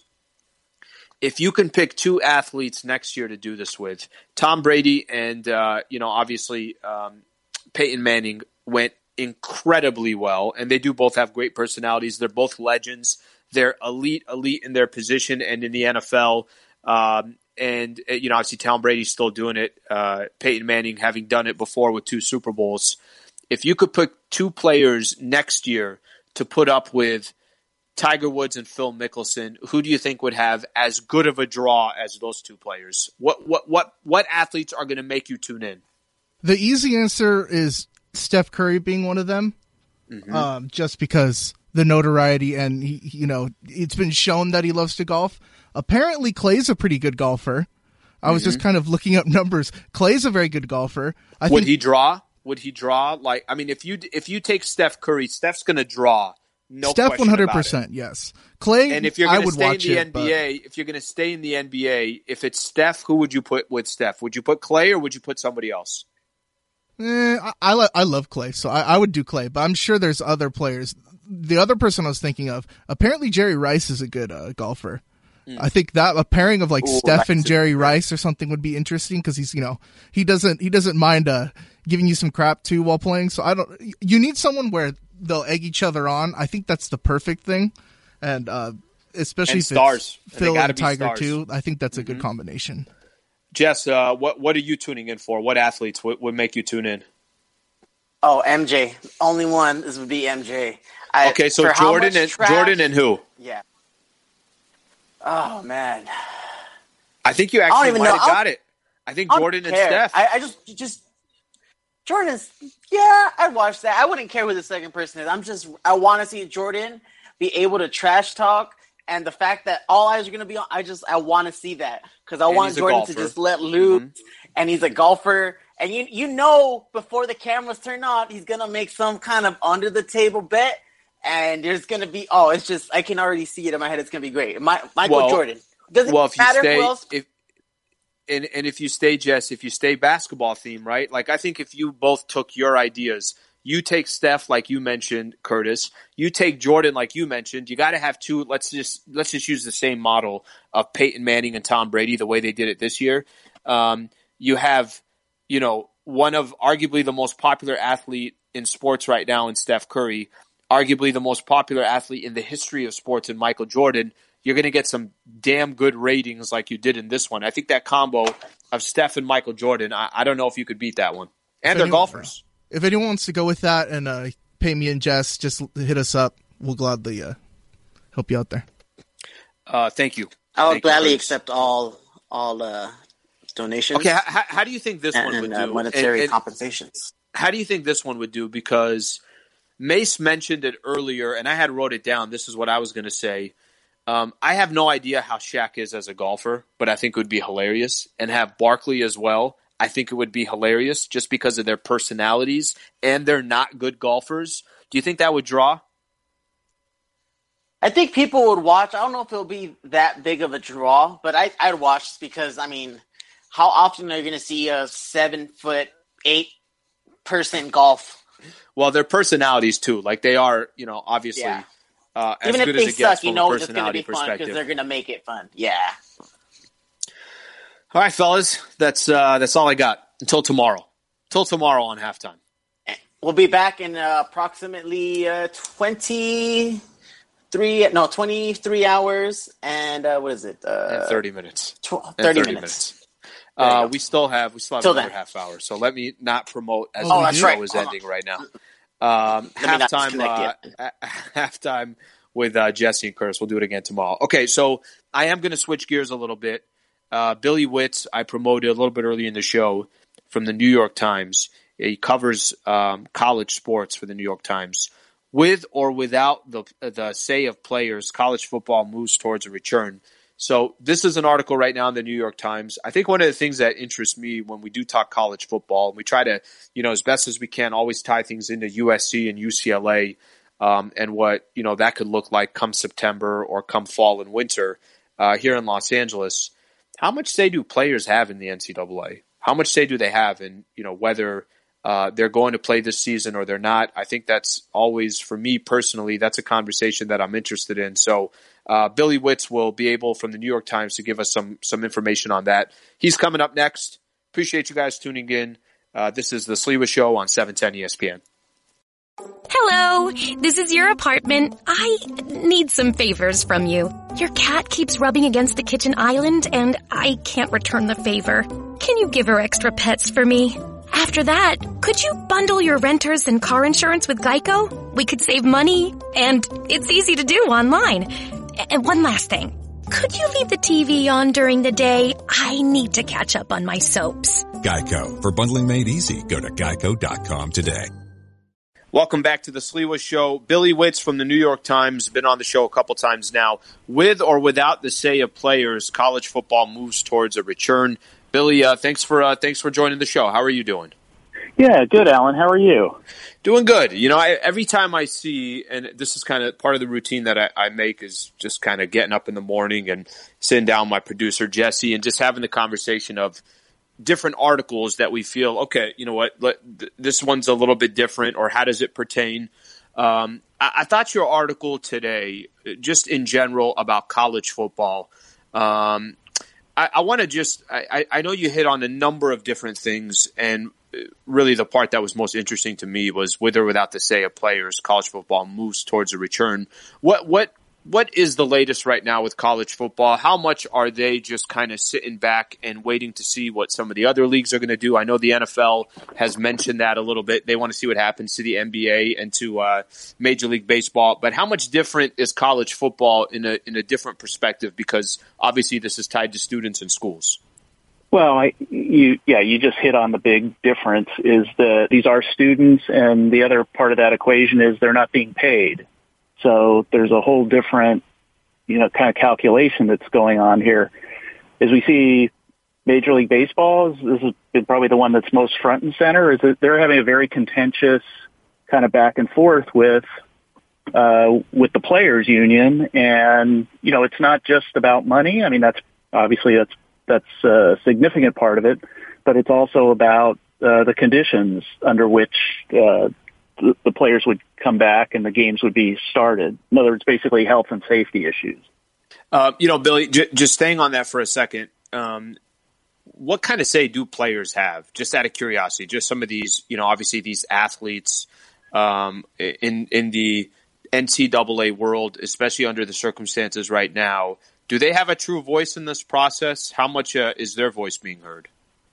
If you can pick two athletes next year to do this with, Tom Brady and, uh, you know, obviously um, Peyton Manning went incredibly well, and they do both have great personalities. They're both legends. They're elite, elite in their position and in the N F L. Um, and, you know, obviously Tom Brady's still doing it. Uh, Peyton Manning having done it before with two Super Bowls. If you could pick two players next year to put up with Tiger Woods and Phil Mickelson, who do you think would have as good of a draw as those two players? What what what what athletes are going to make you tune in? The easy answer is Steph Curry being one of them, mm-hmm. um, just because the notoriety and he, you know, it's been shown that he loves to golf. Apparently, Clay's a pretty good golfer. I mm-hmm. was just kind of looking up numbers. Clay's a very good golfer. I would think, he draw? Would he draw? Like, I mean, if you if you take Steph Curry, Steph's going to draw. No Steph, one hundred percent, yes. Clay, and if you're I going to would stay in watch the it, N B A, but... if you're going to stay in the N B A, if it's Steph, who would you put with Steph? Would you put Clay or would you put somebody else? Eh, I I, lo- I love Clay, so I, I would do Clay. But I'm sure there's other players. The other person I was thinking of, apparently Jerry Rice is a good uh, golfer. Mm. I think that a pairing of like Ooh, Steph and Jerry Rice or something would be interesting because he's, you know, he doesn't he doesn't mind uh, giving you some crap too while playing. So I don't. You need someone where they'll egg each other on. I think that's the perfect thing, and uh, especially and if stars. it's Phil and, and Tiger stars. too. I think that's a mm-hmm. good combination. Jess, uh, what what are you tuning in for? What athletes would, would make you tune in? Oh, M J. Only one. This would be M J. I, okay, so Jordan and trash, Jordan and who? Yeah. Oh man. I think you actually might have got it. I think Jordan and Steph. I, I just just Jordan's. Yeah, I'd watch that. I wouldn't care who the second person is. I'm just. I want to see Jordan be able to trash talk, and the fact that all eyes are going to be on. I just. I want to see that because I and want Jordan to just let loose, mm-hmm. and he's a golfer. And you you know before the cameras turn on, he's gonna make some kind of under the table bet, and there's gonna be oh, it's just I can already see it in my head. It's gonna be great. My, Michael well, Jordan. Doesn't well, if matter you stay, who else. If, and and if you stay, Jess, if you stay basketball theme, right? Like I think if you both took your ideas, you take Steph like you mentioned, Curtis. You take Jordan like you mentioned. You got to have two. Let's just let's just use the same model of Peyton Manning and Tom Brady, the way they did it this year. Um, you have. You know, one of arguably the most popular athlete in sports right now in Steph Curry, arguably the most popular athlete in the history of sports in Michael Jordan. You're going to get some damn good ratings like you did in this one. I think that combo of Steph and Michael Jordan, I, I don't know if you could beat that one. And if they're anyone, golfers. If anyone wants to go with that and uh, pay me and Jess, just hit us up. We'll gladly uh, help you out there. Uh, thank you. I would thank gladly you, accept all all uh donations. Okay, how, how do you think this and, one would and, do? Uh, monetary and, and compensations. How do you think this one would do? Because Mace mentioned it earlier, and I had wrote it down. This is what I was going to say. Um, I have no idea how Shaq is as a golfer, but I think it would be hilarious. And have Barkley as well. I think it would be hilarious just because of their personalities, and they're not good golfers. Do you think that would draw? I think people would watch. I don't know if it'll be that big of a draw, but I, I'd watch just because, I mean, how often are you going to see a seven foot eight person golf? Well, their personalities too. Like they are, you know, obviously yeah. uh, as Even good if as they it gets suck, you from know a it's going to be fun because they're going to make it fun. Yeah. All right, fellas, that's uh, that's all I got until tomorrow. Until tomorrow on halftime. We'll be back in uh, approximately uh, twenty-three, no, twenty-three hours and uh, what is it? Uh, and thirty minutes. Tw- thirty, thirty minutes. minutes. Uh, we still have we still have Till another then. half hour, so let me not promote as Oh, the that's show right. is Hold ending on. right now. Um, halftime, uh, halftime with uh, Jesse and Curtis. We'll do it again tomorrow. Okay, so I am going to switch gears a little bit. Uh, Billy Witz, I promoted a little bit early in the show from the New York Times. He covers um, college sports for the New York Times. With or without the the say of players, college football moves towards a return. So this is an article right now in the New York Times. I think one of the things that interests me when we do talk college football, and we try to, you know, as best as we can, always tie things into U S C and U C L A um, and what, you know, that could look like come September or come fall and winter uh, here in Los Angeles. How much say do players have in the N C double A? How much say do they have in, you know, whether uh, they're going to play this season or they're not? I think that's always, for me personally, that's a conversation that I'm interested in. So uh, Billy Witz will be able, from the New York Times, to give us some some information on that. He's coming up next. Appreciate you guys tuning in. Uh, this is the Sliwa Show on seven ten E S P N. Hello, this is your apartment. I need some favors from you. Your cat keeps rubbing against the kitchen island, and I can't return the favor. Can you give her extra pets for me? After that, could you bundle your renters and car insurance with Geico? We could save money, and it's easy to do online. And one last thing. Could you leave the T V on during the day? I need to catch up on my soaps. Geico. For bundling made easy, go to geico dot com today. Welcome back to the Sliwa Show. Billy Witz from the New York Times, been on the show a couple times now. With or without the say of players, college football moves towards a return. Billy, uh, thanks for uh, thanks for joining the show. How are you doing? Yeah, good, Alan. How are you? Doing good. You know, I, every time I see, and this is kind of part of the routine that I, I make, is just kind of getting up in the morning and sitting down with my producer, Jesse, and just having the conversation of different articles that we feel, okay, you know what, let, th- this one's a little bit different, or how does it pertain? Um, I, I thought your article today, just in general about college football, Um, I, I want to just I, I know you hit on a number of different things, and really the part that was most interesting to me was with or without the say of players, college football moves towards a return. What what what is the latest right now with college football? How much are they just kind of sitting back and waiting to see what some of the other leagues are going to do? I know the N F L has mentioned that a little bit. They want to see what happens to the N B A and to uh, Major League Baseball. But how much different is college football in a in a different perspective? Because obviously this is tied to students and schools. Well, I, you, yeah, you just hit on the big difference is that these are students, and the other part of that equation is they're not being paid. So there's a whole different, you know, kind of calculation that's going on here. As we see Major League Baseball, this has been probably the one that's most front and center, is that they're having a very contentious kind of back and forth with, uh, with the players union. And, you know, it's not just about money. I mean, that's obviously that's, that's a significant part of it, but it's also about, uh, the conditions under which, uh, the, the players would come back and the games would be started. In other words, basically health and safety issues. Uh, you know, Billy, j- just staying on that for a second, um, what kind of say do players have? Just out of curiosity, just some of these, you know, obviously these athletes um, in in the N C double A world, especially under the circumstances right now, do they have a true voice in this process? How much uh, is their voice being heard?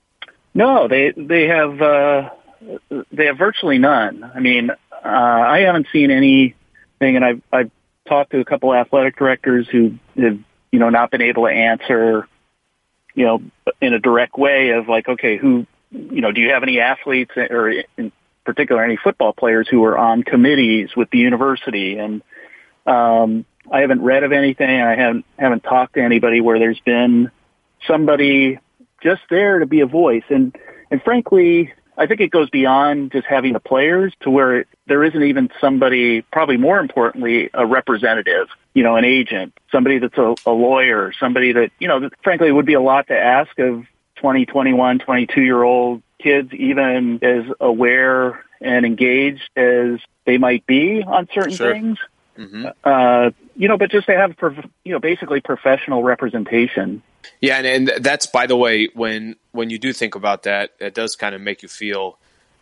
No, they they have uh, they have virtually none. I mean, uh, I haven't seen anything, and I've I've talked to a couple athletic directors who have, you know, not been able to answer, you know, in a direct way of like, okay, who, you know, do you have any athletes or in particular any football players who are on committees with the university? And um, I haven't read of anything. I haven't haven't talked to anybody where there's been somebody just there to be a voice. And and frankly, I think it goes beyond just having the players to where it, there isn't even somebody, probably more importantly, a representative, you know, an agent, somebody that's a, a lawyer, somebody that, you know, that frankly it would be a lot to ask of twenty, twenty-one, twenty-two-year-old kids, even as aware and engaged as they might be on certain Sure. things. Mm-hmm. Uh, you know, but just to have, prof- you know, basically professional representation. Yeah, and, and that's, by the way, when when you do think about that, it does kind of make you feel,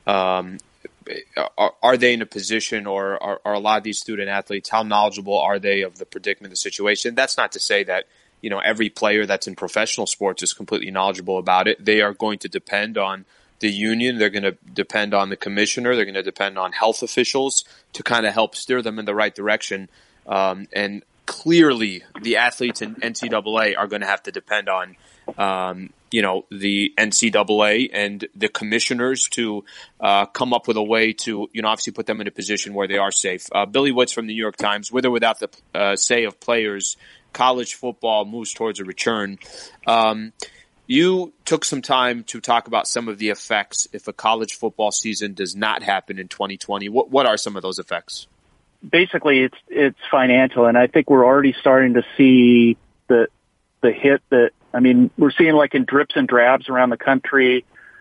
um, are, are they in a position, or are, are a lot of these student athletes, how knowledgeable are they of the predicament of the situation? That's not to say that, you know, every player that's in professional sports is completely knowledgeable about it. They are going to depend on the union. They're going to depend on the commissioner. They're going to depend on health officials to kind of help steer them in the right direction. Um, and clearly the athletes in N C double A are going to have to depend on, um, you know, the N C double A and the commissioners to uh, come up with a way to, you know, obviously put them in a position where they are safe. Uh, Billy Woods from the New York Times, with or without the uh, say of players, college football moves towards a return. Um, you took some time to talk about some of the effects if a college football season does not happen in twenty twenty. What, what are some of those effects? Basically, it's it's financial, and I think we're already starting to see the the hit that, I mean, we're seeing like in drips and drabs around the country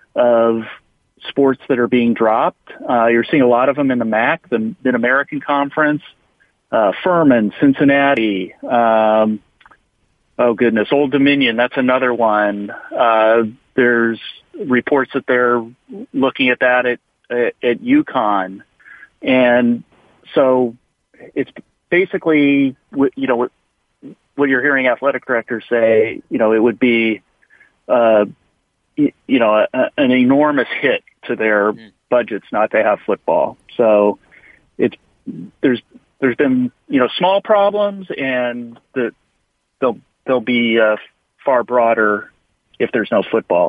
of sports that are being dropped. Uh, you're seeing a lot of them in the M A C, the Mid-American Conference, uh, Furman, Cincinnati, um, oh goodness, Old Dominion, that's another one. Uh, there's reports that they're looking at that at, at, at UConn. And so it's basically, you know, what you're hearing athletic directors say, you know, it would be, uh, you know, a, an enormous hit to their mm. budgets not to have football. So it's, there's, there's been, you know, small problems, and the, they'll, they'll be uh, far broader if there's no football.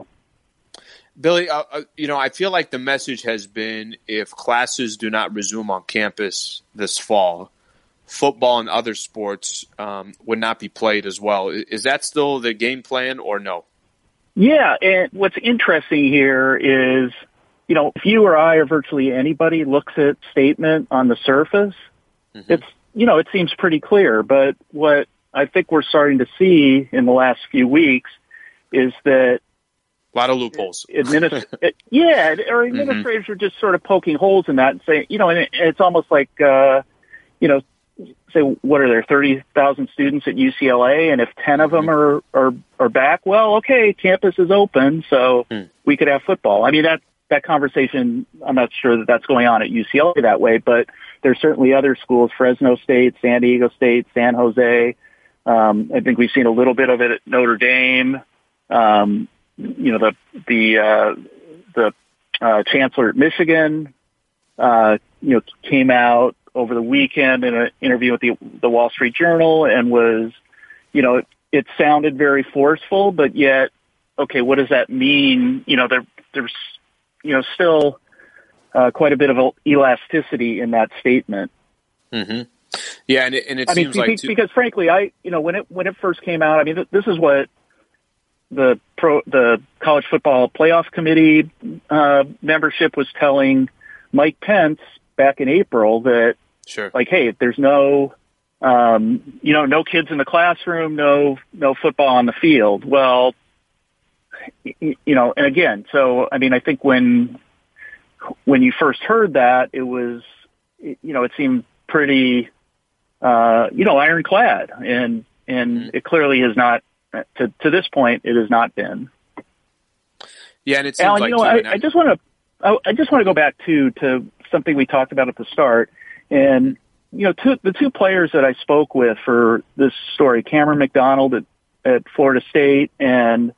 Billy, uh, you know, I feel like the message has been, if classes do not resume on campus this fall, football and other sports um, would not be played as well. Is that still the game plan, or no? Yeah, and what's interesting here is, you know, if you or I or virtually anybody looks at statement on the surface, mm-hmm. it's, you know, it seems pretty clear. But what I think we're starting to see in the last few weeks is that a lot of loopholes. Administ- yeah, or administrators mm-hmm. are just sort of poking holes in that and saying, you know, and it, it's almost like, uh, you know, say, what are there, thirty thousand students at U C L A? And if ten of them are, are, are back, well, okay, campus is open, so mm. we could have football. I mean, that, that conversation, I'm not sure that that's going on at U C L A that way, but there's certainly other schools, Fresno State, San Diego State, San Jose. Um, I think we've seen a little bit of it at Notre Dame. Um, you know, the, the, uh, the, uh, chancellor at Michigan, uh, you know, came out over the weekend in an interview with the, the Wall Street Journal and was, you know, it, it sounded very forceful, but yet, okay, what does that mean? You know, there, there's, you know, still, uh, quite a bit of elasticity in that statement. Mm-hmm. Yeah. And it, and it I seems mean, like, because, too- because frankly, I, you know, when it, when it first came out, I mean, th- this is what the pro, the college football playoff committee, uh, membership was telling Mike Pence back in April that, sure, like, hey, there's no, um, you know, no kids in the classroom, no, no football on the field. Well, you know, and again, so, I mean, I think when, when you first heard that, it was, you know, it seemed pretty, uh, you know, ironclad, and, and mm-hmm. it clearly has not, to, to this point, it has not been. Yeah. And it seems Alan, like, you know, I, I just want to, I, I just want to go back to, to something we talked about at the start. And, you know, two, the two players that I spoke with for this story, Cameron McDonald at, at Florida State and,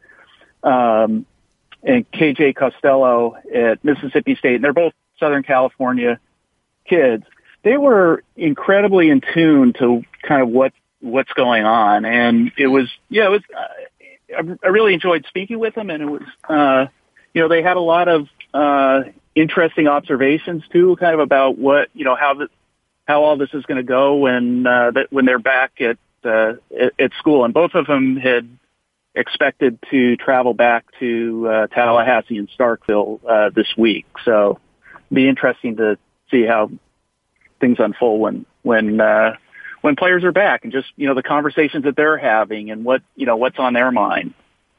um, and K J Costello at Mississippi State, and they're both Southern California kids. They were incredibly in tune to kind of what, what's going on. And it was, yeah, it was, uh, I really enjoyed speaking with them, and it was, uh, you know, they had a lot of, uh, interesting observations too, kind of about what, you know, how the, how all this is going to go when, uh, that when they're back at, uh, at, at school. And both of them had expected to travel back to, uh, Tallahassee and Starkville, uh, this week. So it'll be interesting to see how things unfold when, when, uh, when players are back, and just, you know, the conversations that they're having and what, you know, what's on their mind.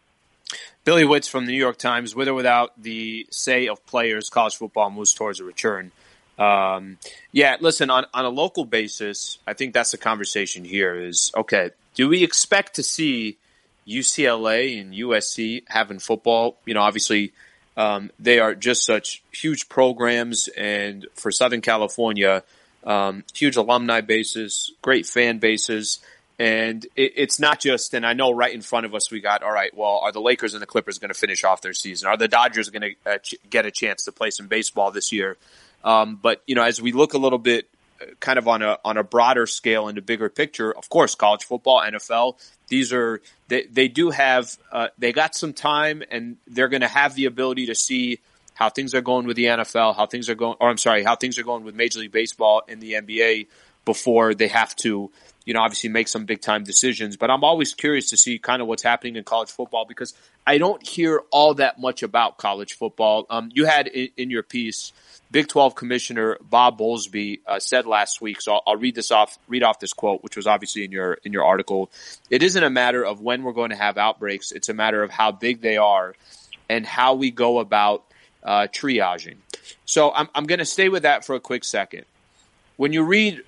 Billy Witz from the New York Times, with or without the say of players, college football moves towards a return. Um, yeah, listen, on, on a local basis, I think that's the conversation here is, okay, do we expect to see U C L A and U S C having football? You know, obviously um, they are just such huge programs, and for Southern California, um, huge alumni bases, great fan bases. And it, it's not just, and I know right in front of us we got, all right, well, are the Lakers and the Clippers going to finish off their season? Are the Dodgers going to uh, ch- get a chance to play some baseball this year? Um, but, you know, as we look a little bit uh, kind of on a on a broader scale and a bigger picture, of course, college football, N F L, these are, they, they do have, uh, they got some time, and they're going to have the ability to see how things are going with the N F L, how things are going, or I'm sorry, how things are going with Major League Baseball and the N B A before they have to, you know, obviously make some big time decisions. But I'm always curious to see kind of what's happening in college football, because I don't hear all that much about college football. Um, you had in, in your piece, Big twelve Commissioner Bob Bowlesby uh, said last week, so I'll, I'll read this off, read off this quote, which was obviously in your in your article. It isn't a matter of when we're going to have outbreaks; it's a matter of how big they are and how we go about uh, triaging. So I'm I'm going to stay with that for a quick second. When you read.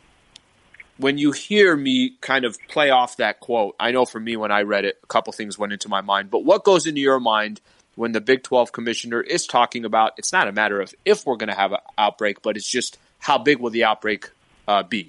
When you hear me kind of play off that quote, I know for me when I read it, a couple things went into my mind. But what goes into your mind when the Big twelve commissioner is talking about, it's not a matter of if we're going to have an outbreak, but it's just how big will the outbreak uh, be?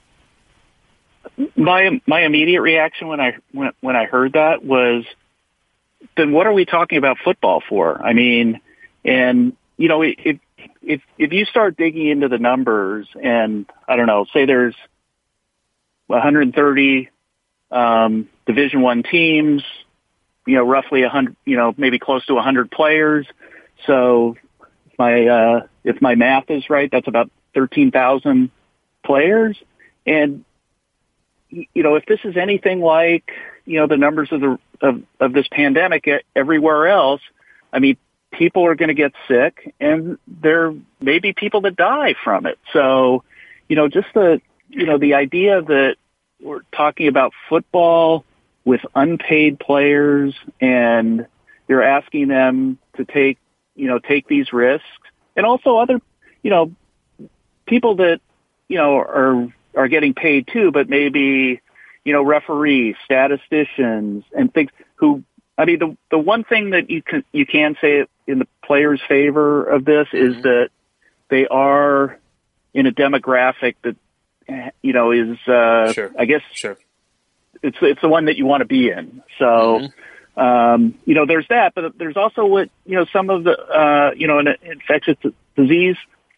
My my immediate reaction when I when, when I heard that was, then what are we talking about football for? I mean, and you know, if if if you start digging into the numbers, and I don't know, say there's one hundred thirty um, Division One teams, you know, roughly one hundred, you know, maybe close to one hundred players. So if my uh, if my math is right, that's about thirteen thousand players. And you know, if this is anything like, you know, the numbers of the of, of this pandemic everywhere else, I mean, people are going to get sick, and there may be people that die from it. So, you know, just the you know, the idea that we're talking about football with unpaid players and you're asking them to take, you know, take these risks, and also other, you know, people that, you know, are, are getting paid too, but maybe, you know, referees, statisticians, and things who, I mean, the the one thing that you can, you can say in the players' favor of this is mm-hmm. that they are in a demographic that, you know, is, uh, sure. I guess, sure. it's, it's the one that you want to be in. So, mm-hmm. um, you know, there's that, but there's also what, you know, some of the, uh, you know, an infectious disease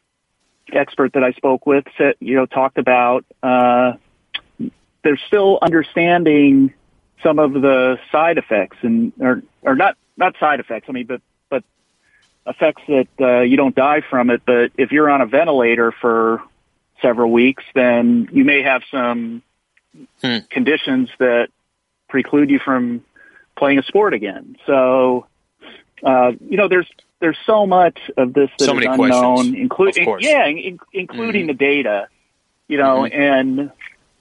expert that I spoke with said, you know, talked about, uh, they're still understanding some of the side effects and, or, or not, not side effects. I mean, but, but effects that, uh, you don't die from it. But if you're on a ventilator for several weeks, then you may have some hmm. conditions that preclude you from playing a sport again. So, uh, you know, there's, there's so much of this that so is many unknown, including, yeah, in, including mm-hmm. the data, you know, mm-hmm. and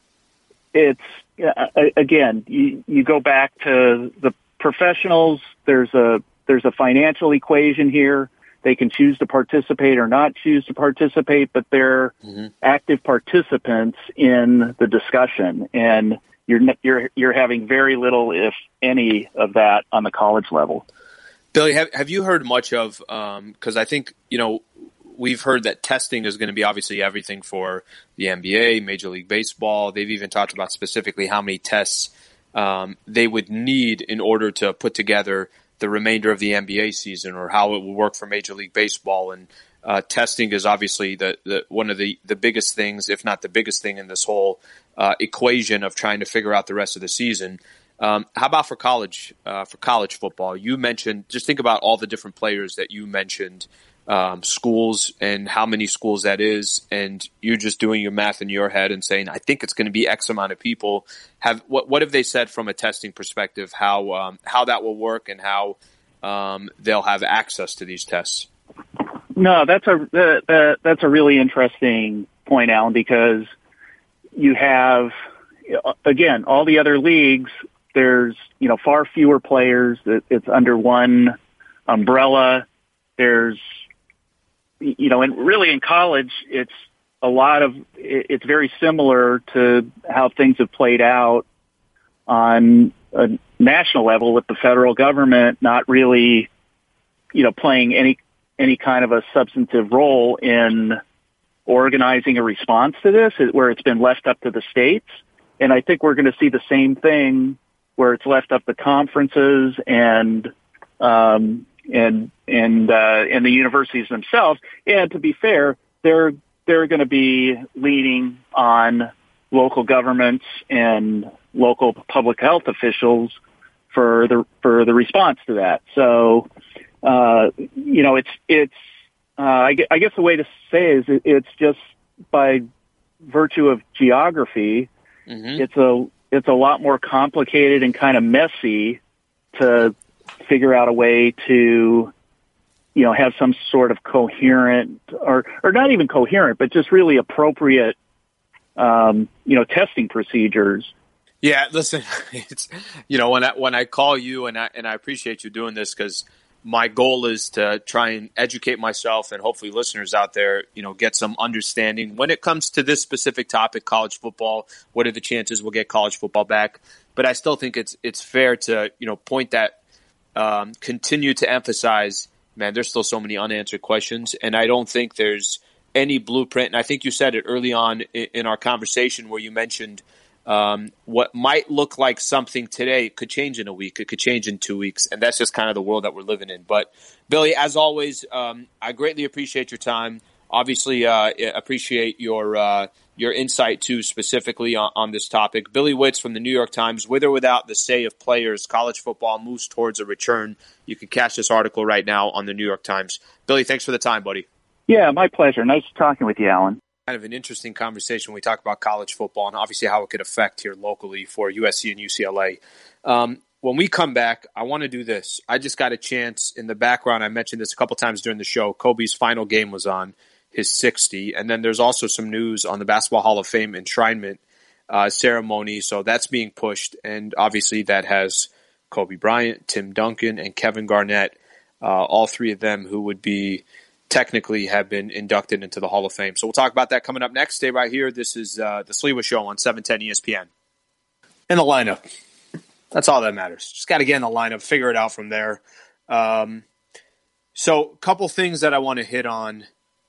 it's, uh, again, you, you go back to the professionals. There's a, there's a financial equation here. They can choose to participate or not choose to participate, but they're mm-hmm. active participants in the discussion. And you're, you're, you're having very little, if any, of that on the college level. Billy, have, have you heard much of, um, cause I think, you know, we've heard that testing is going to be obviously everything for the N B A, Major League Baseball. They've even talked about specifically how many tests um, they would need in order to put together the remainder of the N B A season, or how it will work for Major League Baseball. And uh, testing is obviously the, the one of the, the biggest things, if not the biggest thing in this whole uh, equation of trying to figure out the rest of the season. Um, how about for college, uh, for college football? You mentioned, just think about all the different players that you mentioned, um, schools and how many schools that is, and you just doing your math in your head and saying, I think it's going to be X amount of people. Have what, what have they said from a testing perspective, how, um, how that will work and how, um, they'll have access to these tests? No, that's a, that, that's a really interesting point, Alan, because you have, again, all the other leagues, there's, you know, far fewer players. It's under one umbrella. There's, you know, and really in college, it's a lot of, it's very similar to how things have played out on a national level, with the federal government not really, you know, playing any, any kind of a substantive role in organizing a response to this, where it's been left up to the states. And I think we're going to see the same thing where it's left up to conferences and, um, and, and, uh, and the universities themselves. And to be fair, they're, they're going to be leaning on local governments and local public health officials for the, for the response to that. So, uh, you know, it's, it's, uh, I guess, I guess the way to say is it's just by virtue of geography, mm-hmm. it's a, it's a lot more complicated and kind of messy to figure out a way to, you know, have some sort of coherent, or, or not even coherent, but just really appropriate, um, you know, testing procedures. Yeah, listen, it's, you know, when I, when I call you, and I, and I appreciate you doing this, because my goal is to try and educate myself and hopefully listeners out there, you know, get some understanding when it comes to this specific topic, college football. What are the chances we'll get college football back? But I still think it's it's fair to, you know, point that, um, continue to emphasize, man, there's still so many unanswered questions, and I don't think there's any blueprint. And I think you said it early on in, in our conversation where you mentioned Um, what might look like something today could change in a week. It could change in two weeks. And that's just kind of the world that we're living in. But Billy, as always, um, I greatly appreciate your time. Obviously, uh, appreciate your, uh, your insight too, specifically on, on this topic. Billy Witz from the New York Times, with or without the say of players, college football moves towards a return. You can catch this article right now on the New York Times. Billy, thanks for the time, buddy. Yeah, my pleasure. Nice talking with you, Alan. Kind of an interesting conversation when we talk about college football and obviously how it could affect here locally for U S C and U C L A. Um, when we come back, I want to do this. I just got a chance in the background. I mentioned this a couple times during the show. Kobe's final game was on, his sixty. And then there's also some news on the Basketball Hall of Fame enshrinement uh, ceremony. So that's being pushed. And obviously that has Kobe Bryant, Tim Duncan, and Kevin Garnett, uh, all three of them who would be technically have been inducted into the Hall of Fame. So we'll talk about that coming up next. Stay right here. This is uh, the Sliwa Show on seven ten E S P N. In the lineup. That's all that matters. Just got to get in the lineup, figure it out from there. Um, so a couple things that I want to hit on.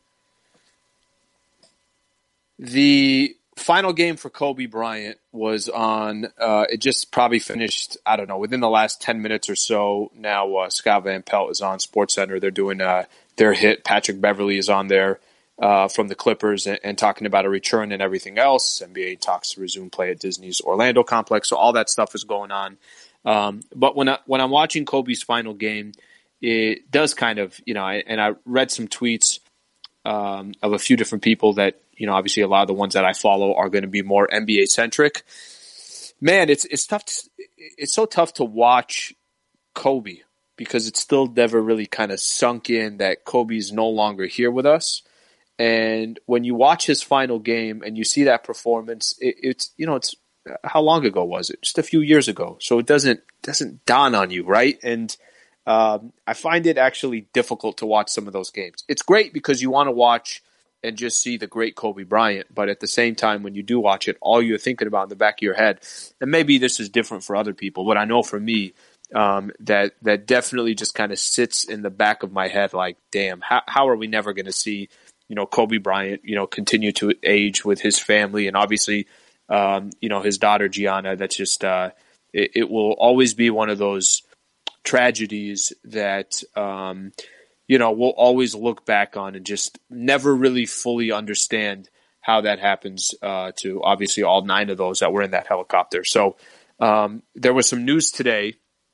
The final game for Kobe Bryant was on, uh, it just probably finished, I don't know, within the last ten minutes or so. Now uh, Scott Van Pelt is on SportsCenter. They're doing uh, their hit. Patrick Beverley is on there uh, from the Clippers and, and talking about a return and everything else. N B A talks to resume play at Disney's Orlando complex. So all that stuff is going on. Um, but when, I, when I'm watching Kobe's final game, it does kind of, you know, I, and I read some tweets um, of a few different people that, you know, obviously a lot of the ones that I follow are going to be more N B A centric. Man, it's it's tough. To, it's so tough to watch Kobe because it's still never really kind of sunk in that Kobe's no longer here with us. And when you watch his final game and you see that performance, it, it's you know, it's how long ago was it? Just a few years ago. So it doesn't doesn't dawn on you, right? And um, I find it actually difficult to watch some of those games. It's great because you want to watch and just see the great Kobe Bryant. But at the same time, when you do watch it, all you're thinking about in the back of your head, and maybe this is different for other people, but I know for me, um, that that definitely just kind of sits in the back of my head like, damn, how, how are we never going to see, you know, Kobe Bryant, you know, continue to age with his family and obviously, um, you know, his daughter Gianna. That's just, uh, it, it will always be one of those tragedies that, um, you know, we'll always look back on and just never really fully understand how that happens uh, to obviously all nine of those that were in that helicopter. So um, there was some news today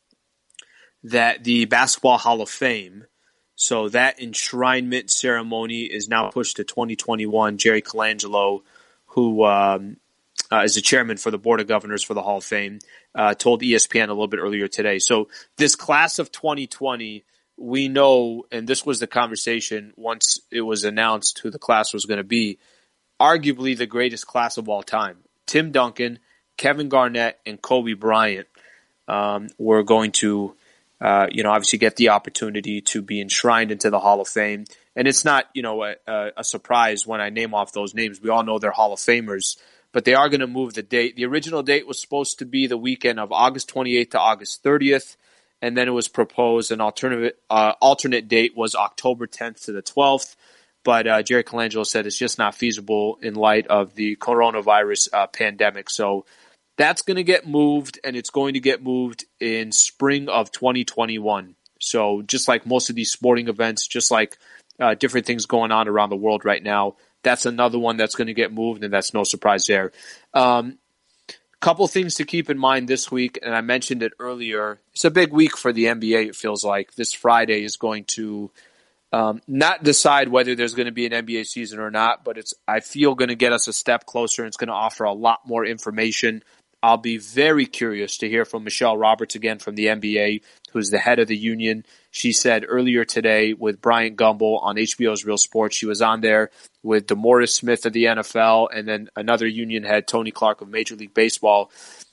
that the Basketball Hall of Fame, so that enshrinement ceremony is now pushed to twenty twenty-one. Jerry Colangelo, who um, uh, is the chairman for the Board of Governors for the Hall of Fame, uh, told E S P N a little bit earlier today. So this class of twenty twenty, we know, and this was the conversation once it was announced who the class was going to be, arguably the greatest class of all time. Tim Duncan, Kevin Garnett, and Kobe Bryant um, were going to, uh, you know, obviously get the opportunity to be enshrined into the Hall of Fame. And it's not, you know, a, a surprise when I name off those names. We all know they're Hall of Famers, but they are going to move the date. The original date was supposed to be the weekend of August twenty-eighth to August thirtieth. And then it was proposed an alternate uh, alternate date was October tenth to the twelfth. But uh, Jerry Colangelo said it's just not feasible in light of the coronavirus uh, pandemic. So that's going to get moved, and it's going to get moved in spring of twenty twenty-one. So just like most of these sporting events, just like uh, different things going on around the world right now, that's another one that's going to get moved, and that's no surprise there. Um Couple things to keep in mind this week, and I mentioned it earlier. It's a big week for the N B A, it feels like. This Friday is going to um, not decide whether there's going to be an N B A season or not, but it's, I feel, going to get us a step closer, and it's going to offer a lot more information. I'll be very curious to hear from Michelle Roberts again from the N B A, who's the head of the union. She said earlier today with Bryant Gumbel on H B O's Real Sports, she was on there with DeMaurice Smith of the N F L and then another union head, Tony Clark of Major League Baseball.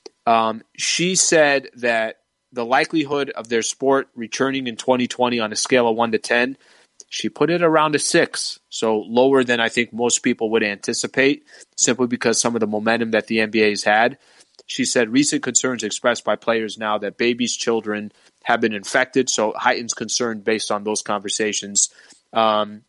Um, she said that the likelihood of their sport returning in twenty twenty on a scale of one to ten, she put it around a six, so lower than I think most people would anticipate, simply because some of the momentum that the N B A has had. She said recent concerns expressed by players now that babies, children have been infected, so heightens concern based on those conversations. Um,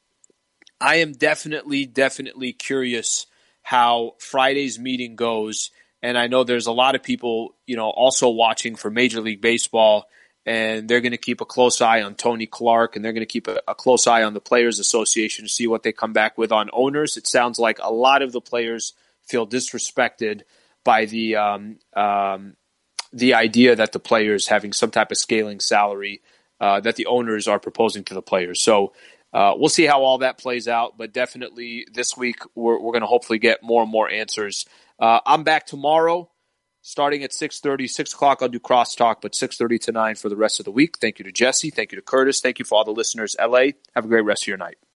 I am definitely, definitely curious how Friday's meeting goes, and I know there's a lot of people, you know, also watching for Major League Baseball, and they're going to keep a close eye on Tony Clark, and they're going to keep a, a close eye on the Players Association to see what they come back with on owners. It sounds like a lot of the players feel disrespected by the um, um, the idea that the players having some type of scaling salary uh, that the owners are proposing to the players. So uh, we'll see how all that plays out. But definitely this week we're, we're going to hopefully get more and more answers. Uh, I'm back tomorrow starting at six thirty, six o'clock. I'll do crosstalk, but six thirty to nine for the rest of the week. Thank you to Jesse. Thank you to Curtis. Thank you for all the listeners. L A, have a great rest of your night.